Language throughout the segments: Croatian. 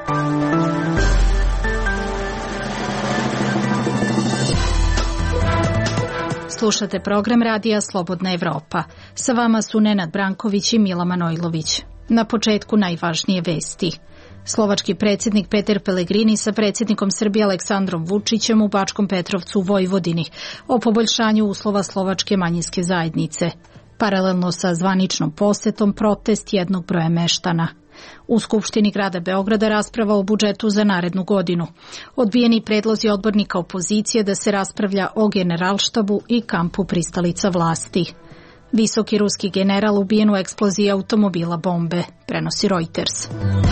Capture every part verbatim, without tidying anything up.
Slušate program radija Slobodna Evropa. Sa vama su Nenad Branković i Mila Manojlović. Na početku najvažnije vesti. Slovački predsjednik Peter Pellegrini sa predsjednikom Srbije Aleksandrom Vučićem u Bačkom Petrovcu u Vojvodini o poboljšanju uslova slovačke manjinske zajednice. Paralelno sa zvaničnom posetom protest jednog broja meštana. U Skupštini grada Beograda rasprava o budžetu za narednu godinu. Odbijeni predlozi odbornika opozicije da se raspravlja o Generalštabu i kampu pristalica vlasti. Visoki ruski general ubijen u eksploziji automobila bombe, prenosi Reuters.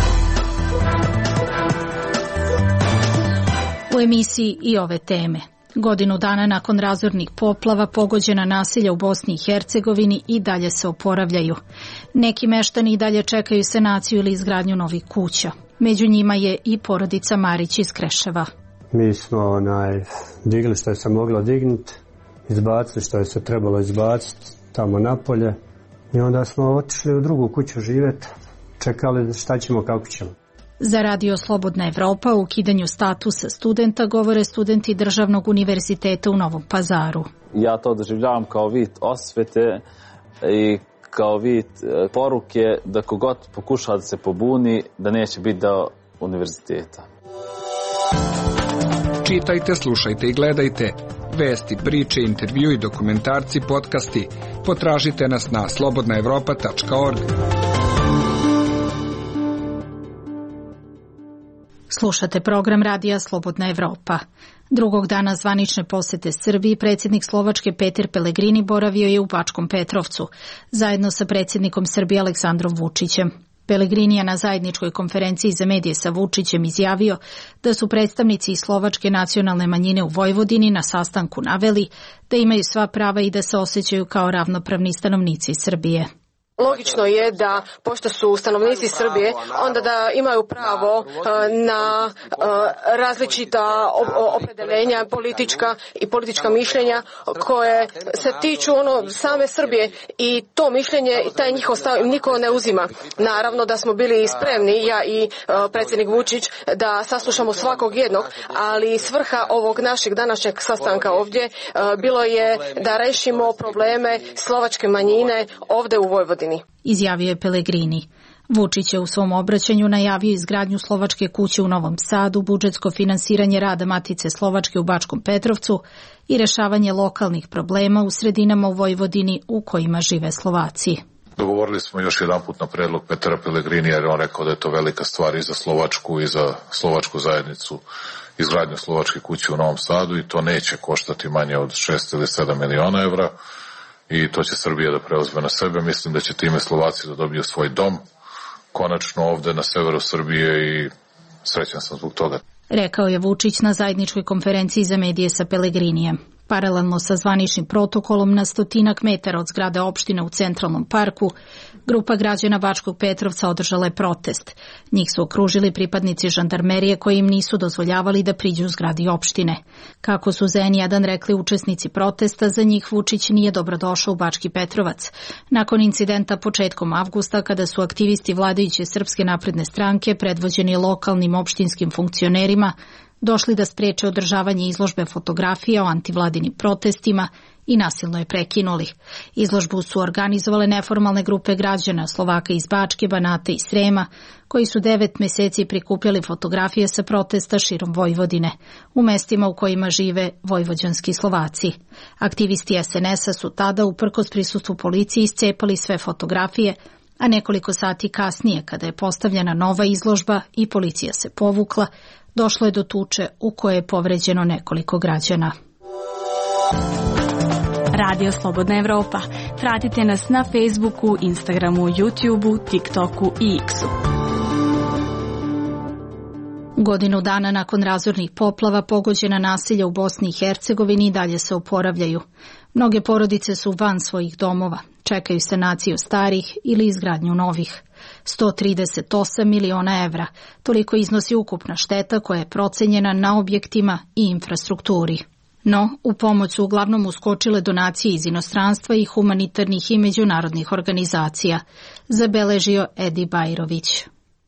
U emisiji i ove teme. Godinu dana nakon razornih poplava pogođena naselja u Bosni i Hercegovini i dalje se oporavljaju. Neki meštani i dalje čekaju sanaciju ili izgradnju novih kuća. Među njima je i porodica Marić iz Kreševa. Mi smo onaj, digli što je se moglo dignuti, izbacili što je se trebalo izbaciti tamo napolje i onda smo otišli u drugu kuću živjeti, čekali šta ćemo, kako ćemo. Za Radio Slobodna Evropa o ukidanju statusa studenta govore studenti Državnog univerziteta u Novom Pazaru. Ja to doživljavam kao vid osvete i kao vid poruke da kogod pokuša da se pobuni, da neće biti deo univerziteta. Čitajte, slušajte i gledajte. Vesti, priče, intervju i dokumentarci, podcasti. Potražite nas na slobodna evropa tačka org. Slušate program radija Slobodna Evropa. Drugog dana zvanične posete Srbiji predsjednik Slovačke Peter Pellegrini boravio je u Bačkom Petrovcu, zajedno sa predsjednikom Srbije Aleksandrom Vučićem. Pellegrini je na zajedničkoj konferenciji za medije sa Vučićem izjavio da su predstavnici slovačke nacionalne manjine u Vojvodini na sastanku naveli da imaju sva prava i da se osjećaju kao ravnopravni stanovnici Srbije. Logično je da, pošto su stanovnici Srbije, onda da imaju pravo na različita opredeljenja politička i politička mišljenja koje se tiču ono same Srbije i to mišljenje i taj njihov stav niko ne uzima. Naravno da smo bili spremni, ja i predsjednik Vučić, da saslušamo svakog jednog, ali svrha ovog našeg današnjeg sastanka ovdje bilo je da rešimo probleme slovačke manjine ovdje u Vojvodini. Izjavio je Pellegrini. Vučić je u svom obraćanju najavio izgradnju slovačke kuće u Novom Sadu, budžetsko finansiranje rada Matice Slovačke u Bačkom Petrovcu i rešavanje lokalnih problema u sredinama u Vojvodini u kojima žive Slovaci. Dogovorili smo još jedan put na predlog Petera Pellegrini, jer on rekao da je to velika stvar i za Slovačku i za slovačku zajednicu, izgradnju slovačke kuće u Novom Sadu, i to neće koštati manje od šest ili sedam miliona evra. I to će Srbija da preuzme na sebe. Mislim da će time Slovaci da dobiju svoj dom konačno ovde na severu Srbije i srećan sam zbog toga. Rekao je Vučić na zajedničkoj konferenciji za medije sa Pellegrinijem. Paralelno sa zvaničnim protokolom na stotinak metara od zgrade opštine u Centralnom parku, grupa građana Bačkog Petrovca održala je protest. Njih su okružili pripadnici žandarmerije koji im nisu dozvoljavali da priđu u zgradi opštine. Kako su za en jedan rekli učesnici protesta, za njih Vučić nije dobrodošao u Bački Petrovac. Nakon incidenta početkom avgusta, kada su aktivisti vladajuće Srpske napredne stranke, predvođeni lokalnim opštinskim funkcionerima, došli da spreče održavanje izložbe fotografija o antivladinim protestima i nasilno je prekinuli. Izložbu su organizovale neformalne grupe građana Slovaka iz Bačke, Banata i Srema, koji su devet meseci prikupljali fotografije sa protesta širom Vojvodine, u mestima u kojima žive vojvođanski Slovaci. Aktivisti es en es a su tada, uprkos prisustvu policije, iscepali sve fotografije, a nekoliko sati kasnije, kada je postavljena nova izložba i policija se povukla, došlo je do tuče u kojoj je povređeno nekoliko građana. Radio Slobodna Evropa. Pratite nas na Facebooku, Instagramu, YouTubeu, TikToku i X-u. Godinu dana nakon razornih poplava pogođena naselja u Bosni i Hercegovini i dalje se oporavljaju. Mnoge porodice su van svojih domova, čekaju sanaciju starih ili izgradnju novih. sto trideset osam miliona evra, toliko iznosi ukupna šteta koja je procenjena na objektima i infrastrukturi. No, u pomoć su uglavnom uskočile donacije iz inostranstva i humanitarnih i međunarodnih organizacija, zabeležio Edi Bajrović.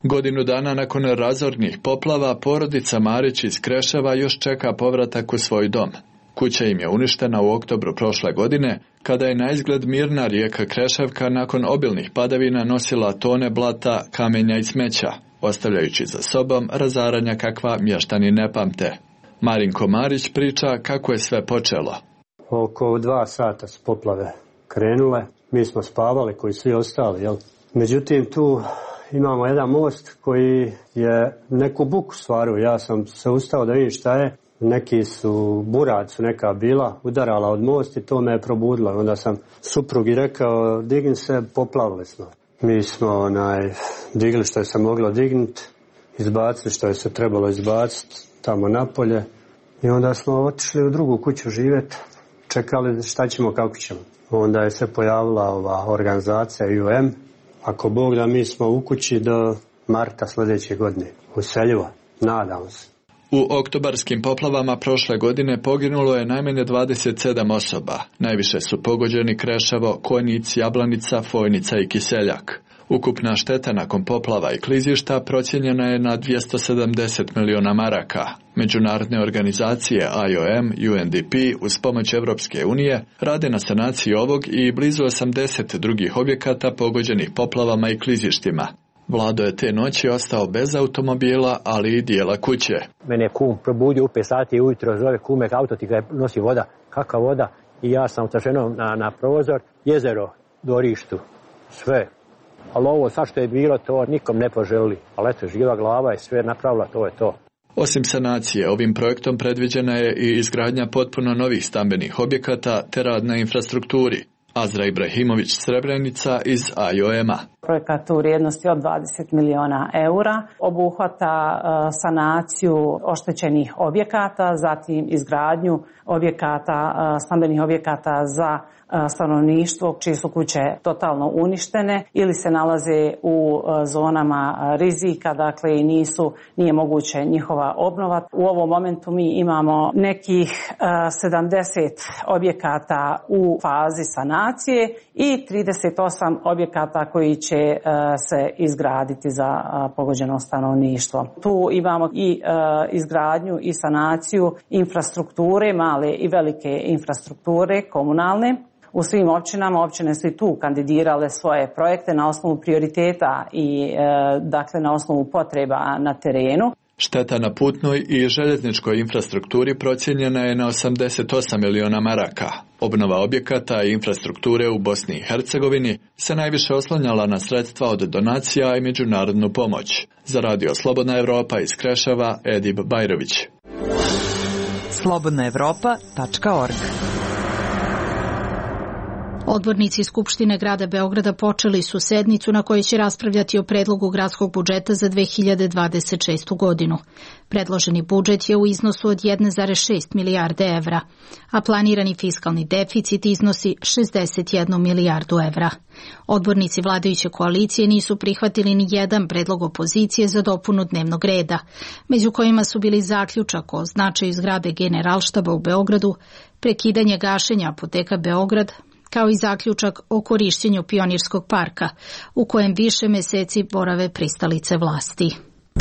Godinu dana nakon razornih poplava, porodica Marić iz Kreševa još čeka povratak u svoj dom. Kuća im je uništena u oktobru prošle godine, kada je na izgled mirna rijeka Kreševka nakon obilnih padavina nosila tone blata, kamenja i smeća, ostavljajući za sobom razaranja kakva mještani ne pamte. Marinko Marić priča kako je sve počelo. Oko dva sata su poplave krenule, mi smo spavali koji svi ostali, jel? Međutim, tu imamo jedan most koji je neku buku stvario. Ja sam se ustao da vidim šta je. Neki su, burad su neka bila, udarala od most i to me je probudilo. Onda sam suprugi rekao, digni se, poplavili smo. Mi smo onaj, digli što je se moglo dignuti, izbacili što je se trebalo izbaciti tamo napolje i onda smo otišli u drugu kuću živjeti, čekali šta ćemo, kako ćemo. Onda je se pojavila ova organizacija U M. Ako Bog da, mi smo u kući do marta sljedeće godine, useljivo, nadamo se. U oktobarskim poplavama prošle godine poginulo je najmanje dvadeset sedam osoba. Najviše su pogođeni Kreševo, Konjic, Jablanica, Fojnica i Kiseljak. Ukupna šteta nakon poplava i klizišta procijenjena je na dvjesto sedamdeset miliona maraka. Međunarodne organizacije I O M, U N D P uz pomoć Evropske unije rade na sanaciji ovog i blizu osamdeset drugih objekata pogođenih poplavama i klizištima. Vlado je te noći ostao bez automobila, ali i dijela kuće. Mene je kum probudio u pet sati ujutro, zove kume, auto ti ga nosi voda. Kakva voda? I ja sam sa ženom na, na prozor, jezero, dorištu, sve. Ali ovo sad što je bilo, to nikom ne poželi. Ali eto, živa glava je sve napravila, to je to. Osim sanacije, ovim projektom predviđena je i izgradnja potpuno novih stambenih objekata te rad na infrastrukturi. Azra Ibrahimović Srebrenica iz I O M-a. Projekat u vrijednosti od dvadeset miliona eura obuhvata sanaciju oštećenih objekata, zatim izgradnju objekata, stambenih objekata za stanovništvo čije su kuće totalno uništene ili se nalaze u zonama rizika, dakle i nisu, nije moguće njihova obnova. U ovom momentu mi imamo nekih sedamdeset objekata u fazi sanacije i trideset osam objekata koji će se izgraditi za pogođeno stanovništvo. Tu imamo i izgradnju i sanaciju infrastrukture, male i velike infrastrukture komunalne. U svim općinama, općine su i tu kandidirale svoje projekte na osnovu prioriteta i e, dakle na osnovu potreba na terenu. Šteta na putnoj i željezničkoj infrastrukturi procijenjena je na osamdeset osam miliona maraka. Obnova objekata i infrastrukture u Bosni i Hercegovini se najviše oslanjala na sredstva od donacija i međunarodnu pomoć. Za Radio Slobodna Evropa iz Kreševa, Edib Bajrović. slobodna evropa tačka org. Odbornici Skupštine grada Beograda počeli su sednicu na kojoj će raspravljati o predlogu gradskog budžeta za dve hiljade dvadeset šestu godinu. Predloženi budžet je u iznosu od jedne zarez šest milijarde evra, a planirani fiskalni deficit iznosi šezdeset jednu milijardu evra. Odbornici vladajuće koalicije nisu prihvatili ni jedan predlog opozicije za dopunu dnevnog reda, među kojima su bili zaključak o značaju zgrade Generalštaba u Beogradu, prekidanje gašenja Apoteka Beograd, kao i zaključak o korišćenju Pionirskog parka, u kojem više meseci borave pristalice vlasti.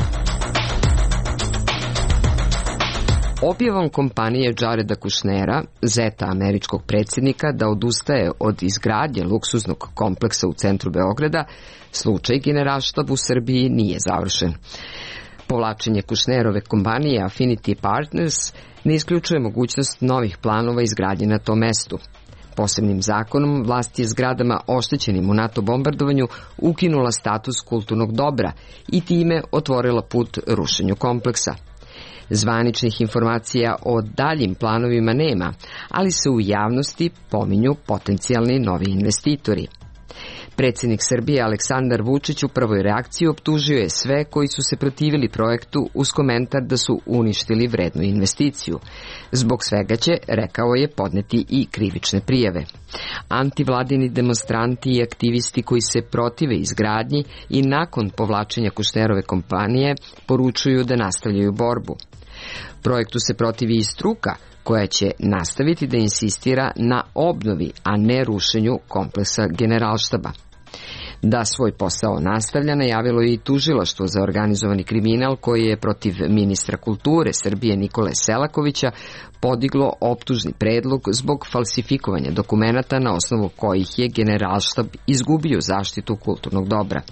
Objavom kompanije Jareda Kushnera, zeta američkog predsjednika, da odustaje od izgradnje luksuznog kompleksa u centru Beograda, slučaj Generalštab u Srbiji nije završen. Povlačenje Kushnerove kompanije Affinity Partners ne isključuje mogućnost novih planova izgradnje na tom mestu. Posebnim zakonom vlast je zgradama oštećenim u NATO bombardovanju ukinula status kulturnog dobra i time otvorila put rušenju kompleksa. Zvaničnih informacija o daljim planovima nema, ali se u javnosti pominju potencijalni novi investitori. Predsjednik Srbije Aleksandar Vučić u prvoj reakciji optužio je sve koji su se protivili projektu uz komentar da su uništili vrednu investiciju. Zbog svega će, rekao je, podneti i krivične prijave. Antivladini demonstranti i aktivisti koji se protive izgradnji i nakon povlačenja Kushnerove kompanije poručuju da nastavljaju borbu. Projektu se protivi i struka, koja će nastaviti da insistira na obnovi, a ne rušenju kompleksa Generalštaba. Da svoj posao nastavlja najavilo je i tužilaštvo za organizovani kriminal koji je protiv ministra kulture Srbije Nikole Selakovića podiglo optužni predlog zbog falsifikovanja dokumenata na osnovu kojih je Generalštab izgubio zaštitu kulturnog dobra.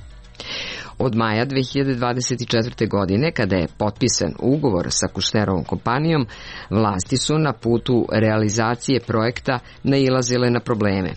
Od maja dve hiljade dvadeset četvrte. godine, kada je potpisan ugovor sa Kušnerovom kompanijom, vlasti su na putu realizacije projekta nailazile na probleme.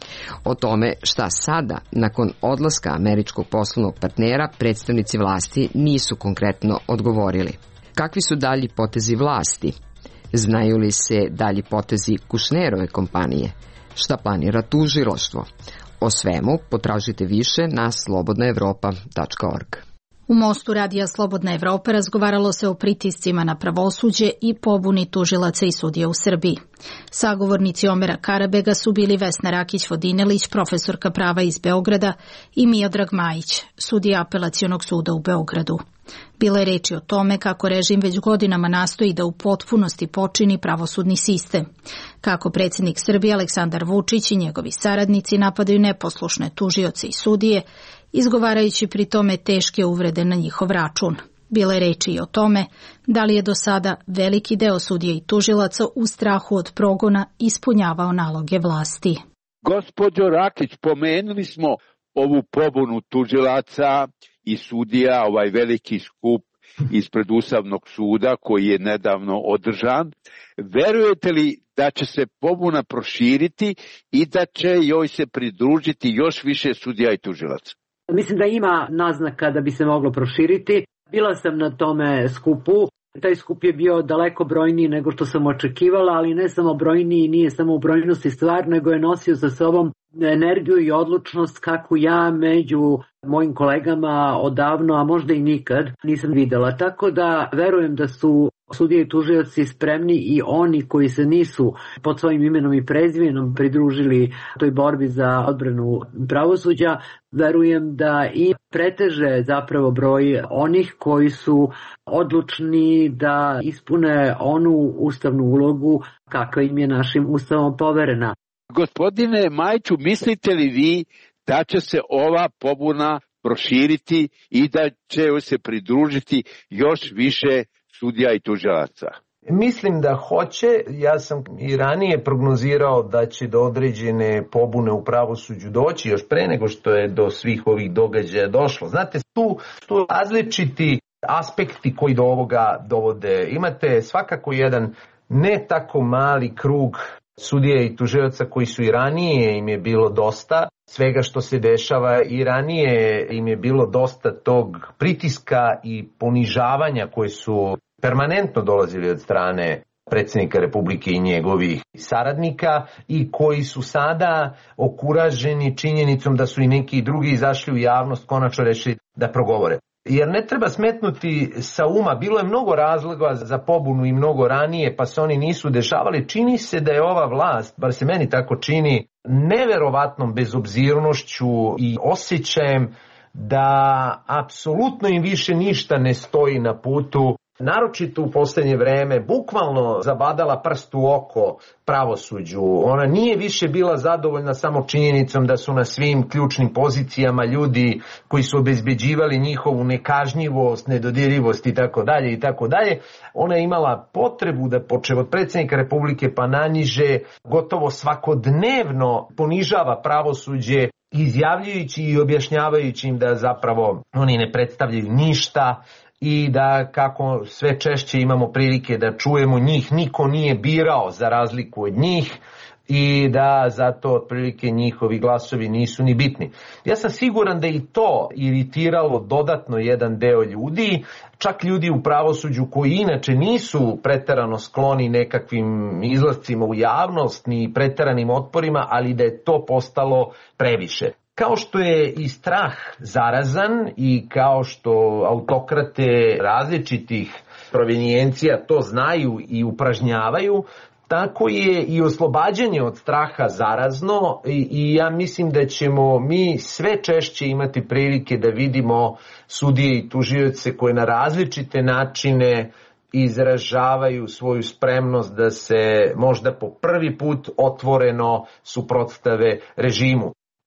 O tome šta sada, nakon odlaska američkog poslovnog partnera, predstavnici vlasti nisu konkretno odgovorili. Kakvi su dalji potezi vlasti? Znaju li se dalji potezi Kušnerove kompanije? Šta planira tužilaštvo? O svemu potražite više na slobodna evropa tačka org. U Mostu radija Slobodna Evropa razgovaralo se o pritiscima na pravosuđe i pobuni tužilaca i sudija u Srbiji. Sagovornici Omera Karabega su bili Vesna Rakić-Vodinelić, profesorka prava iz Beograda, i Miodrag Majić, sudija Apelacionog suda u Beogradu. Bilo je reči o tome kako režim već godinama nastoji da u potpunosti počini pravosudni sistem, kako predsjednik Srbije Aleksandar Vučić i njegovi saradnici napadaju neposlušne tužioce i sudije, izgovarajući pri tome teške uvrede na njihov račun. Bilo je reči i o tome da li je do sada veliki deo sudija i tužilaca u strahu od progona ispunjavao naloge vlasti. Gospođo Rakić, pomenuli smo ovu pobunu tužilaca i sudija, ovaj veliki skup ispred Ustavnog suda koji je nedavno održan. Verujete li da će se pobuna proširiti i da će joj se pridružiti još više sudija i tužilaca? Mislim da ima naznaka da bi se moglo proširiti. Bila sam na tome skupu. Taj skup je bio daleko brojniji nego što sam očekivala, ali ne samo brojniji, nije samo u brojnosti stvar, nego je nosio sa sobom energiju i odlučnost kako ja među mojim kolegama odavno, a možda i nikad, nisam videla. Tako da verujem da su sudije i tužioci spremni i oni koji se nisu pod svojim imenom i prezimenom pridružili toj borbi za odbranu pravosuđa, verujem da i preteže zapravo broj onih koji su odlučni da ispune onu ustavnu ulogu kakva im je našim ustavom poverena. Gospodine Majiću, mislite li vi da će se ova pobuna proširiti i da će joj se pridružiti još više sudija i tužilaca? Mislim da hoće. Ja sam i ranije prognozirao da će do određene pobune u pravosuđu doći još pre nego što je do svih ovih događaja došlo. Znate, tu su različiti aspekti koji do ovoga dovode. Imate svakako jedan ne tako mali krug sudija i tužilaca koji su i ranije, im je bilo dosta svega što se dešava, i ranije im je bilo dosta tog pritiska i ponižavanja koji su permanentno dolazili od strane predsjednika Republike i njegovih saradnika, i koji su sada okuraženi činjenicom da su i neki drugi izašli u javnost, konačno rešili da progovore. Jer ne treba smetnuti sa uma, bilo je mnogo razloga za pobunu i mnogo ranije, pa se oni nisu dešavali. Čini se da je ova vlast, bar se meni tako čini, neverovatnom bezobzirnošću i osjećajem da apsolutno im više ništa ne stoji na putu, naročito u posljednje vreme, bukvalno zabadala prst u oko pravosuđu. Ona nije više bila zadovoljna samo činjenicom da su na svim ključnim pozicijama ljudi koji su obezbeđivali njihovu nekažnjivost, nedodirljivost i tako dalje i tako dalje. Ona je imala potrebu da počev od predsjednika Republike pa naniže gotovo svakodnevno ponižava pravosuđe, izjavljujući i objašnjavajući im da zapravo oni ne predstavljaju ništa, i da kako sve češće imamo prilike da čujemo, njih niko nije birao za razliku od njih i da zato otprilike njihovi glasovi nisu ni bitni. Ja sam siguran da i to iritiralo dodatno jedan deo ljudi, čak ljudi u pravosuđu koji inače nisu preterano skloni nekakvim izlascima u javnost ni preteranim otporima, ali da je to postalo previše. Kao što je i strah zarazan i kao što autokrate različitih provenijencija to znaju i upražnjavaju, tako je i oslobađanje od straha zarazno, i, i ja mislim da ćemo mi sve češće imati prilike da vidimo sudije i tužioce koje na različite načine izražavaju svoju spremnost da se možda po prvi put otvoreno suprotstave režimu.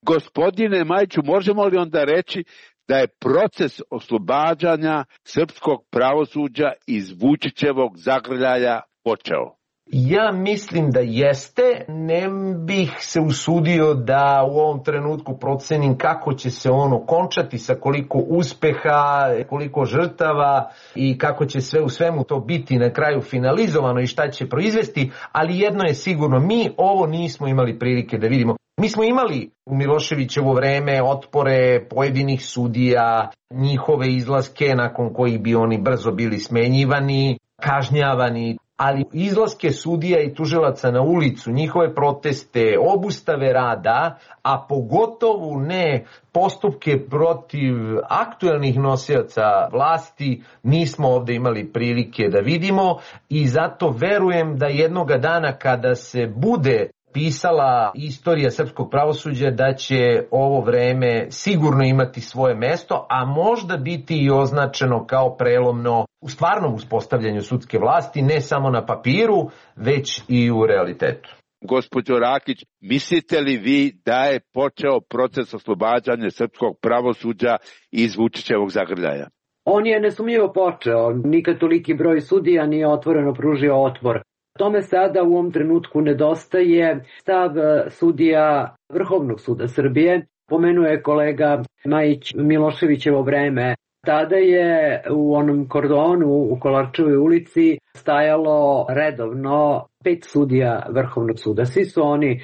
Gospodine Majiću, možemo li onda reći da je proces oslobađanja srpskog pravosuđa iz Vučićevog zagrljaja počeo? Ja mislim da jeste, ne bih se usudio da u ovom trenutku procenim kako će se ono končati, sa koliko uspeha, koliko žrtava i kako će sve u svemu to biti na kraju finalizovano i šta će proizvesti, ali jedno je sigurno, mi ovo nismo imali prilike da vidimo. Mi smo imali u Miloševićevo vreme otpore pojedinih sudija, njihove izlaske nakon kojih bi oni brzo bili smenjivani, kažnjavani, ali izlaske sudija i tužilaca na ulicu, njihove proteste, obustave rada, a pogotovo ne postupke protiv aktuelnih nosioca vlasti, nismo ovde imali prilike da vidimo i zato verujem da jednoga dana kada se bude pisala istorija srpskog pravosuđa da će ovo vreme sigurno imati svoje mesto, a možda biti i označeno kao prelomno u stvarnom uspostavljanju sudske vlasti, ne samo na papiru, već i u realitetu. Gospođo Rakić, mislite li vi da je počeo proces oslobađanja srpskog pravosuđa iz Vučićevog zagrljaja? On je nesumnjivo počeo, nikad toliki broj sudija nije otvoreno pružio otpor. Tome sada u ovom trenutku nedostaje stav sudija Vrhovnog suda Srbije. Pomenuo je kolega Majić Miloševićevo vreme. Tada je u onom kordonu u Kolarčevoj ulici stajalo redovno pet sudija Vrhovnog suda. Svi su oni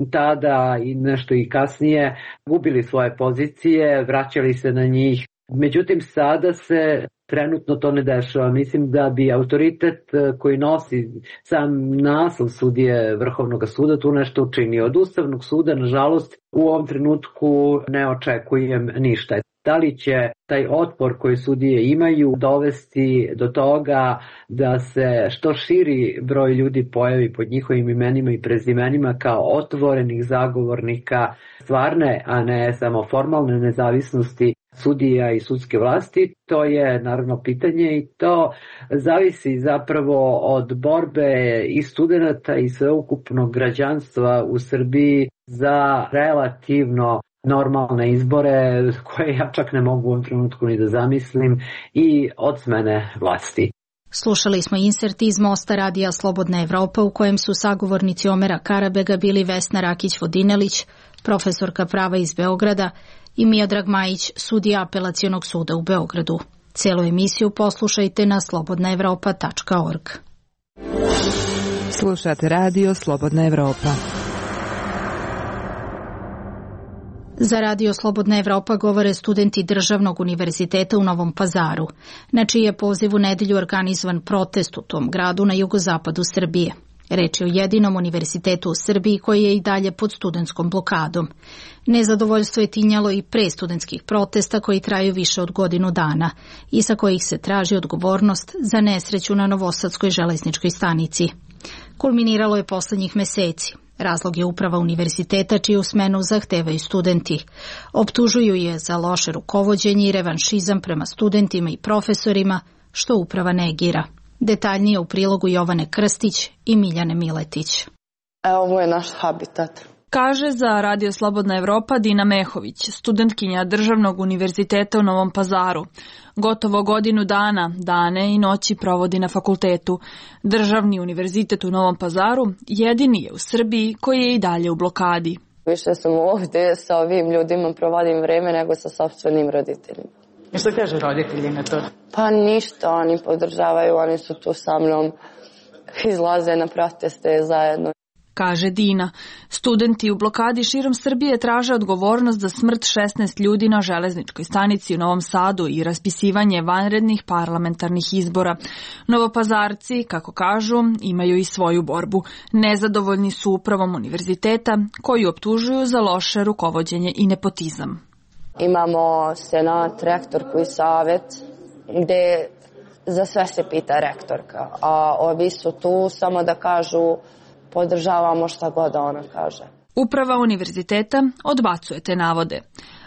tada i nešto i kasnije gubili svoje pozicije, vraćali se na njih. Međutim, sada se trenutno to ne dešava. Mislim da bi autoritet koji nosi sam naslov sudije Vrhovnog suda tu nešto učinio. Od Ustavnog suda, nažalost, u ovom trenutku ne očekujem ništa. Da li će taj otpor koji sudije imaju dovesti do toga da se što širi broj ljudi pojavi pod njihovim imenima i prezimenima kao otvorenih zagovornika stvarne, a ne samo formalne nezavisnosti sudija i sudske vlasti, to je naravno pitanje i to zavisi zapravo od borbe i studenata i sveukupnog građanstva u Srbiji za relativno normalne izbore koje ja čak ne mogu u ovom trenutku ni da zamislim i od smene vlasti. Slušali smo insert iz Mosta radija Slobodna Evropa u kojem su sagovornici Omera Karabega bili Vesna Rakić-Vodinelić, profesorka prava iz Beograda, i Miodrag Majić, sudija Apelacionog suda u Beogradu. Celu emisiju poslušajte na slobodna evropa tačka org. Slušate radio Slobodna Evropa. Za radio Slobodna Evropa govore studenti Državnog univerziteta u Novom Pazaru, na čiji je poziv u nedelju organizovan protest u tom gradu na jugozapadu Srbije. Reč je o jedinom univerzitetu u Srbiji koji je i dalje pod studentskom blokadom. Nezadovoljstvo je tinjalo i pre studentskih protesta koji traju više od godinu dana i sa kojih se traži odgovornost za nesreću na Novosadskoj železničkoj stanici. Kulminiralo je poslednjih meseci. Razlog je uprava univerziteta čiju smenu zahtevaju studenti. Optužuju je za loše rukovođenje i revanšizam prema studentima i profesorima, što uprava negira. Detaljnije u prilogu Jovane Krstić i Miljane Miletić. Evo, ovo je naš habitat. Kaže za Radio Slobodna Evropa Dina Mehović, studentkinja Državnog univerziteta u Novom Pazaru. Gotovo godinu dana, dane i noći provodi na fakultetu. Državni univerzitet u Novom Pazaru jedini je u Srbiji koji je i dalje u blokadi. Više sam ovde sa ovim ljudima provodim vreme nego sa sopstvenim roditeljima. I što kaže roditelji na to? Pa ništa, oni podržavaju, oni su tu sa mnom, izlaze na proteste zajedno. Kaže Dina. Studenti u blokadi širom Srbije traže odgovornost za smrt šesnaest ljudi na železničkoj stanici u Novom Sadu i raspisivanje vanrednih parlamentarnih izbora. Novopazarci, kako kažu, imaju i svoju borbu. Nezadovoljni su upravom univerziteta, koju optužuju za loše rukovođenje i nepotizam. Imamo senat, rektorku i savet, gde za sve se pita rektorka, a ovi su tu samo da kažu podržavamo šta god ona kaže. Uprava univerziteta odbacuje te navode.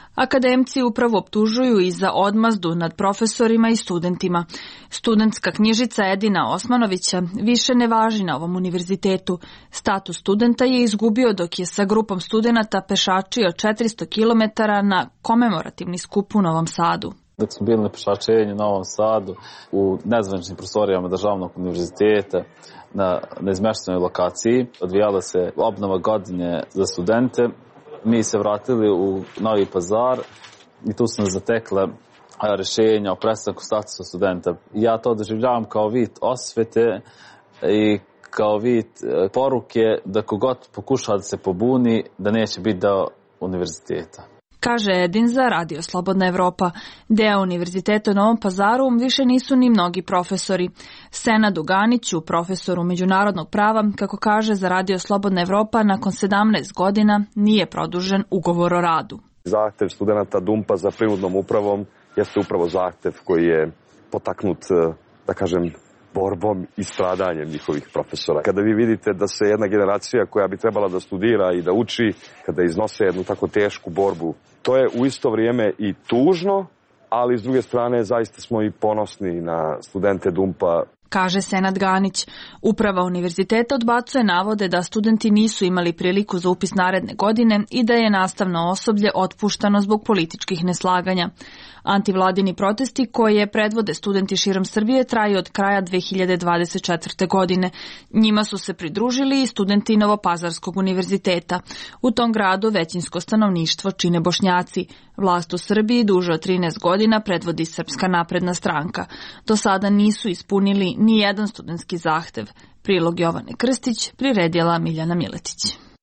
Akademci upravo optužuju i za odmazdu nad profesorima i studentima. Studentska knjižica Edina Osmanovića više ne važi na ovom univerzitetu. Status studenta je izgubio dok je sa grupom studenata pešačio četiristo kilometara na komemorativni skup u Novom Sadu. Dok smo bili na pešačenju u Novom Sadu, u nezvaničnim prostorijama državnog univerziteta, na neizmještenoj lokaciji, odvijala se obnova godine za studente. Mi se vratili u Novi Pazar i tu su nas zatekle rješenja o prestanku statusa studenta. Ja to doživljavam kao vid osvete i kao vid poruke da kogod pokuša da se pobuni, da neće biti deo univerziteta. Kaže Edin za Radio Slobodna Evropa. Deo univerziteta u Novom Pazaru više nisu ni mnogi profesori. Senadu Ganiću, profesoru međunarodnog prava, kako kaže za Radio Slobodna Evropa, nakon sedamnaest godina nije produžen ugovor o radu. Zahtev studenta Dumpa za prinudnom upravom jeste upravo zahtev koji je potaknut, da kažem, borbom i stradanjem njihovih profesora. Kada vi vidite da se jedna generacija koja bi trebala da studira i da uči, kada iznose jednu tako tešku borbu, to je u isto vrijeme i tužno, ali s druge strane zaista smo i ponosni na studente Dumpa. Kaže Senad Ganić. Uprava univerziteta odbacuje navode da studenti nisu imali priliku za upis naredne godine i da je nastavno osoblje otpuštano zbog političkih neslaganja. Antivladini protesti koje predvode studenti širom Srbije traju od kraja dve hiljade dvadeset četvrte. godine. Njima su se pridružili i studenti Novopazarskog univerziteta. U tom gradu većinsko stanovništvo čine Bošnjaci. Vlast u Srbiji duže od trinaest godina predvodi Srpska napredna stranka. Do sada nisu ispunili ni jedan studentski zahtev. Prilog Jovane Krstić, priredila Miljana Miletić.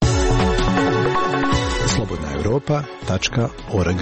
slobodna evropa tačka org.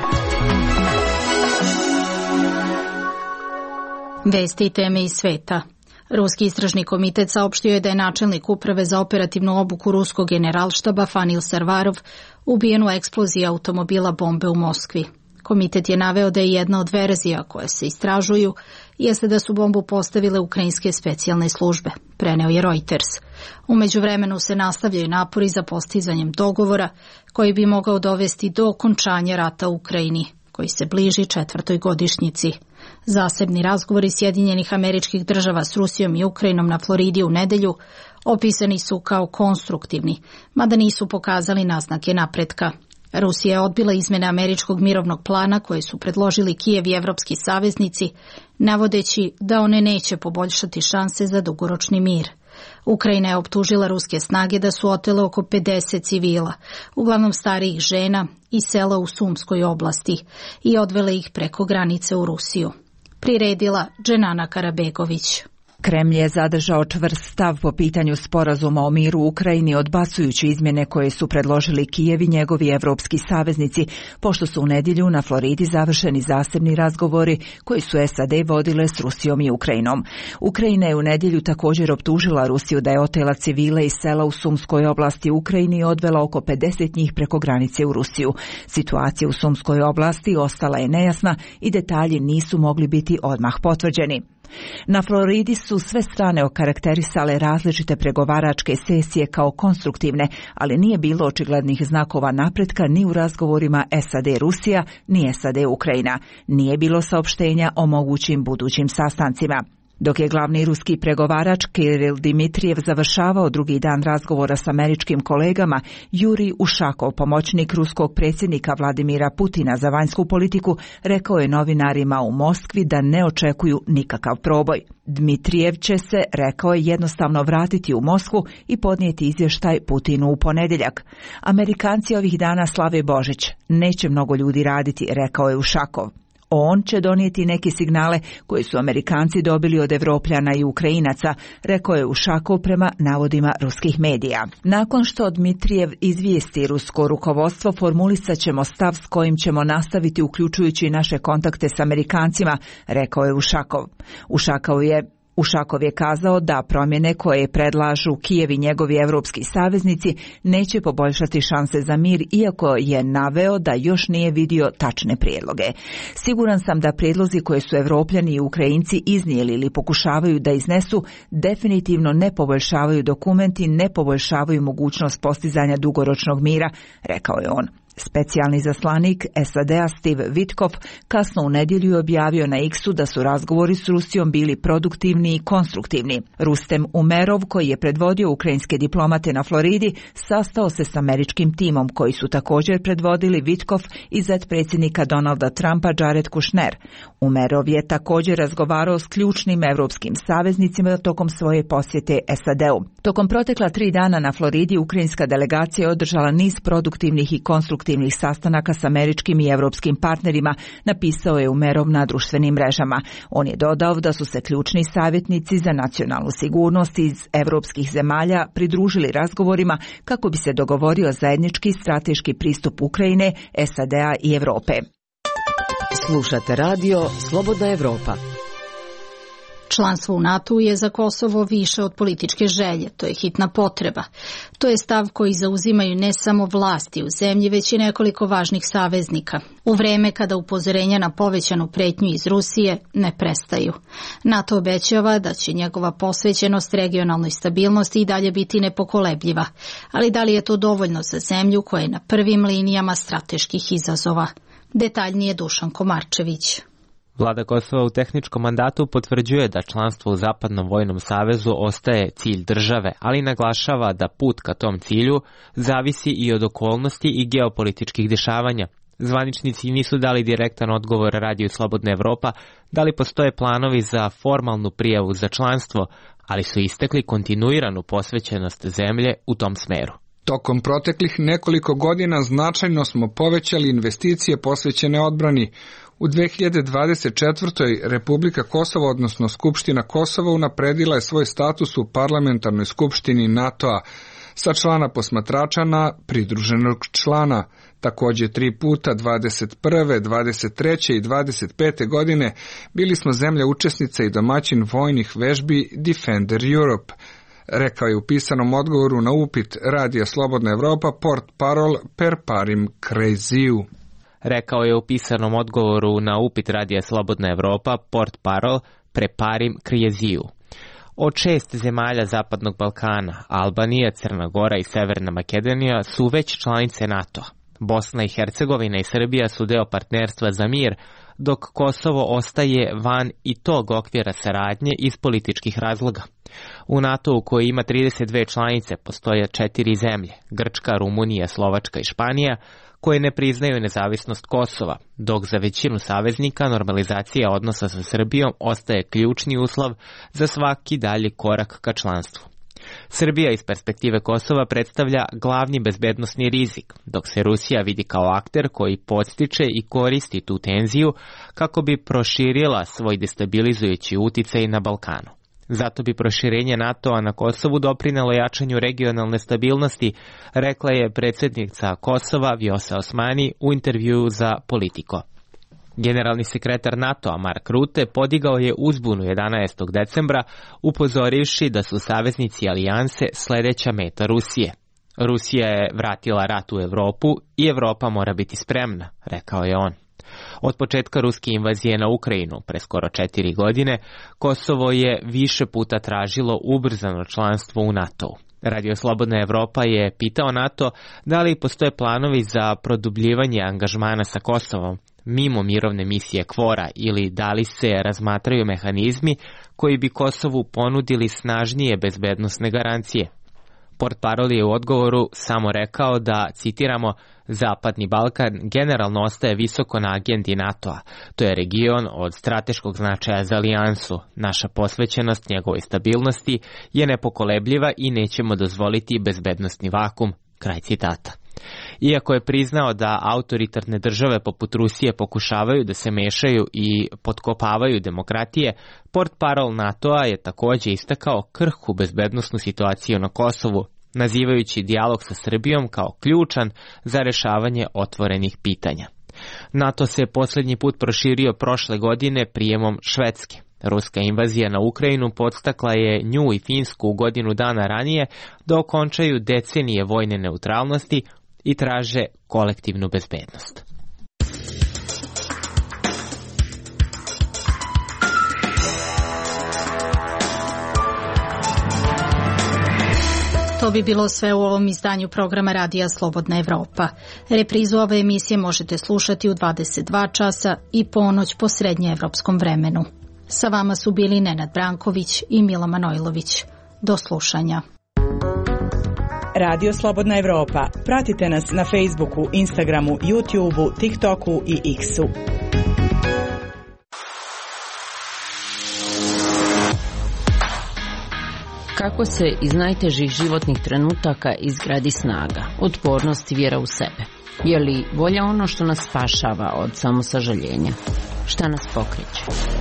Vesti i teme iz sveta. Ruski istražni komitet saopštio je da je načelnik uprave za operativnu obuku ruskog generalštaba Fanil Sarvarov ubijen u eksploziji automobila bombe u Moskvi. Komitet je naveo da je jedna od verzija koje se istražuju jeste da su bombu postavile ukrajinske specijalne službe, preneo je Reuters. U međuvremenu se nastavljaju napori za postizanjem dogovora koji bi mogao dovesti do okončanja rata u Ukrajini, koji se bliži četvrtoj godišnjici. Zasebni razgovori Sjedinjenih Američkih Država s Rusijom i Ukrajinom na Floridi u nedelju opisani su kao konstruktivni, mada nisu pokazali naznake napretka. Rusija je odbila izmene američkog mirovnog plana koje su predložili Kijev i evropski saveznici, navodeći da one neće poboljšati šanse za dugoročni mir. Ukrajina je optužila ruske snage da su otele oko pedeset civila, uglavnom starijih žena, iz sela u Sumskoj oblasti i odvele ih preko granice u Rusiju. Priredila Dženana Karabegović. Kremlj je zadržao čvrst stav po pitanju sporazuma o miru u Ukrajini, odbacujući izmjene koje su predložili Kijev i njegovi evropski saveznici, pošto su u nedjelju na Floridi završeni zasebni razgovori koji su S A D vodile s Rusijom i Ukrajinom. Ukrajina je u nedjelju također optužila Rusiju da je otela civile iz sela u Sumskoj oblasti u Ukrajini i odvela oko pedeset njih preko granice u Rusiju. Situacija u Sumskoj oblasti ostala je nejasna i detalji nisu mogli biti odmah potvrđeni. Na Floridi su sve strane okarakterisale različite pregovaračke sesije kao konstruktivne, ali nije bilo očiglednih znakova napretka ni u razgovorima S A D Rusija, ni S A D Ukrajina. Nije bilo saopštenja o mogućim budućim sastancima. Dok je glavni ruski pregovarač Kiril Dimitrijev završavao drugi dan razgovora s američkim kolegama, Jurij Ušakov, pomoćnik ruskog predsjednika Vladimira Putina za vanjsku politiku, rekao je novinarima u Moskvi da ne očekuju nikakav proboj. Dmitrijev će se, rekao je, jednostavno vratiti u Moskvu i podnijeti izvještaj Putinu u ponedjeljak. Amerikanci ovih dana slave Božić. Neće mnogo ljudi raditi, rekao je Ušakov. On će donijeti neke signale koje su Amerikanci dobili od Evropljana i Ukrajinaca, rekao je Ušakov prema navodima ruskih medija. Nakon što Dmitrijev izvijesti rusko rukovodstvo, formulisat ćemo stav s kojim ćemo nastaviti uključujući naše kontakte s Amerikancima, rekao je Ušakov. Ušakov je Ušakov je kazao da promjene koje predlažu Kijev i njegovi evropski saveznici neće poboljšati šanse za mir, iako je naveo da još nije vidio tačne prijedloge. Siguran sam da prijedlozi koje su Evropljani i Ukrajinci iznijeli ili pokušavaju da iznesu definitivno ne poboljšavaju dokumenti, ne poboljšavaju mogućnost postizanja dugoročnog mira, rekao je on. Specijalni zaslanik S A D-a Steve Witkoff kasno u nedjelju je objavio na X-u da su razgovori s Rusijom bili produktivni i konstruktivni. Rustem Umerov, koji je predvodio ukrajinske diplomate na Floridi, sastao se s američkim timom koji su također predvodili Witkoff i zet predsjednika Donalda Trumpa Jared Kushner. Umerov je također razgovarao s ključnim evropskim saveznicima tokom svoje posjete S A D-u. Tokom protekla tri dana na Floridi ukrajinska delegacija je održala niz produktivnih i konstruktivnih sastanaka s američkim i evropskim partnerima, napisao je Umerov na društvenim mrežama. On je dodao da su se ključni savjetnici za nacionalnu sigurnost iz evropskih zemalja pridružili razgovorima kako bi se dogovorio zajednički strateški pristup Ukrajine, S A D-a i Evrope. Slušate radio Slobodna Evropa. Članstvo u NATO je za Kosovo više od političke želje, to je hitna potreba. To je stav koji zauzimaju ne samo vlasti u zemlji, već i nekoliko važnih saveznika. U vreme kada upozorenja na povećanu pretnju iz Rusije ne prestaju. NATO obećava da će njegova posvećenost regionalnoj stabilnosti i dalje biti nepokolebljiva. Ali da li je to dovoljno za zemlju koja je na prvim linijama strateških izazova? Detaljnije Dušan Komarčević. Vlada Kosova u tehničkom mandatu potvrđuje da članstvo u Zapadnom vojnom savezu ostaje cilj države, ali naglašava da put ka tom cilju zavisi i od okolnosti i geopolitičkih dešavanja. Zvaničnici nisu dali direktan odgovor radiju Slobodna Evropa da li postoje planovi za formalnu prijavu za članstvo, ali su istekli kontinuiranu posvećenost zemlje u tom smeru. Tokom proteklih nekoliko godina značajno smo povećali investicije posvećene odbrani. U dve hiljade dvadeset četvrtoj. Republika Kosovo, odnosno Skupština Kosova, unapredila je svoj status u parlamentarnoj skupštini NATO-a sa člana posmatrača na pridruženog člana. Također tri puta dvadeset prve, dvadeset treće i dvadeset pete godine bili smo zemlja učesnica i domaćin vojnih vežbi Defender Europe, rekao je u pisanom odgovoru na upit radija Slobodna Evropa port parol per parim Kreziju. Rekao je u pisanom odgovoru na upit radija Slobodna Evropa port parol pre parim Kreziju. Od šest zemalja Zapadnog Balkana, Albanija, Crna Gora i Severna Makedonija su već članice NATO. Bosna i Hercegovina i Srbija su deo partnerstva za mir, dok Kosovo ostaje van i tog okvira saradnje iz političkih razloga. U NATO-u koji ima trideset dve članice postoje četiri zemlje, Grčka, Rumunija, Slovačka i Španija, koje ne priznaju nezavisnost Kosova, dok za većinu saveznika normalizacija odnosa sa Srbijom ostaje ključni uslov za svaki dalji korak ka članstvu. Srbija iz perspektive Kosova predstavlja glavni bezbednosni rizik, dok se Rusija vidi kao akter koji podstiče i koristi tu tenziju kako bi proširila svoj destabilizujući uticaj na Balkanu. Zato bi proširenje NATO-a na Kosovu doprinelo jačanju regionalne stabilnosti, rekla je predsjednica Kosova Vjosa Osmani u intervjuu za Politico. Generalni sekretar NATO-a Mark Rutte podigao je uzbunu jedanaestog decembra, upozorivši da su saveznici alijanse sledeća meta Rusije. Rusija je vratila rat u Evropu i Evropa mora biti spremna, rekao je on. Od početka ruske invazije na Ukrajinu, pre skoro četiri godine, Kosovo je više puta tražilo ubrzano članstvo u NATO-u. Radio Slobodna Evropa je pitao NATO da li postoje planovi za produbljivanje angažmana sa Kosovom mimo mirovne misije KFOR-a ili da li se razmatraju mehanizmi koji bi Kosovu ponudili snažnije bezbednosne garancije. Portparol je u odgovoru samo rekao da, citiramo, Zapadni Balkan generalno ostaje visoko na agendi NATO-a. To je region od strateškog značaja za alijansu. Naša posvećenost njegovoj stabilnosti je nepokolebljiva i nećemo dozvoliti bezbednosni vakum. Kraj citata. Iako je priznao da autoritarne države poput Rusije pokušavaju da se mešaju i potkopavaju demokratije, portparol NATO-a je također istakao krhku bezbednosnu situaciju na Kosovu, nazivajući dijalog sa Srbijom kao ključan za rešavanje otvorenih pitanja. NATO se posljednji put proširio prošle godine prijemom Švedske. Ruska invazija na Ukrajinu podstakla je nju i Finsku godinu dana ranije da okončaju decenije vojne neutralnosti i traže kolektivnu bezbednost. To bi bilo sve u ovom izdanju programa Radija Slobodna Evropa. Reprizu ove emisije možete slušati u dvadeset dva časa i ponoć po srednjeevropskom vremenu. Sa vama su bili Nenad Branković i Mila Manojlović. Do slušanja. Radio Slobodna Evropa. Pratite nas na Facebooku, Instagramu, YouTubeu, TikToku i X-u. Kako se iz najtežih životnih trenutaka izgradi snaga, otpornost i vjera u sebe? Je li volja ono što nas spašava od samosažaljenja? Šta nas pokreće?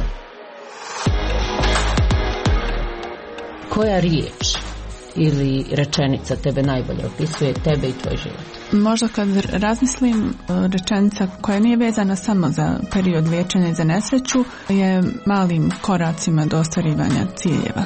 Koja riječ ili rečenica tebe najbolje opisuje tebe i tvoj život? Možda kad razmislim, rečenica koja nije vezana samo za period liječenja i za nesreću je malim koracima do ostvarivanja ciljeva.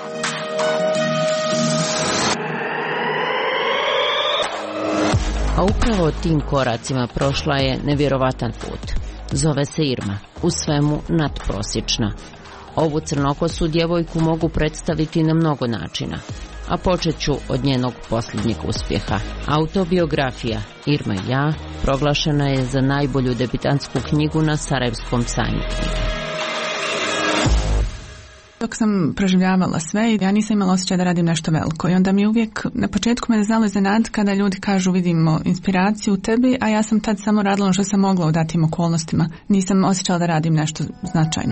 A upravo tim koracima prošla je nevjerovatan put. Zove se Irma, u svemu nadprosječna. Ovu crnokosu djevojku mogu predstaviti na mnogo načina, a počet ću od njenog posljednjeg uspjeha. Autobiografija Irma i ja proglašena je za najbolju debitantsku knjigu na Sarajevskom sajmu knjige. Dok sam proživljavala sve, ja nisam imala osjećaj da radim nešto veliko i onda mi uvijek, na početku me znalo iznenaditi kada ljudi kažu vidimo inspiraciju u tebi, a ja sam tad samo radila ono što sam mogla u datim okolnostima. Nisam osjećala da radim nešto značajno.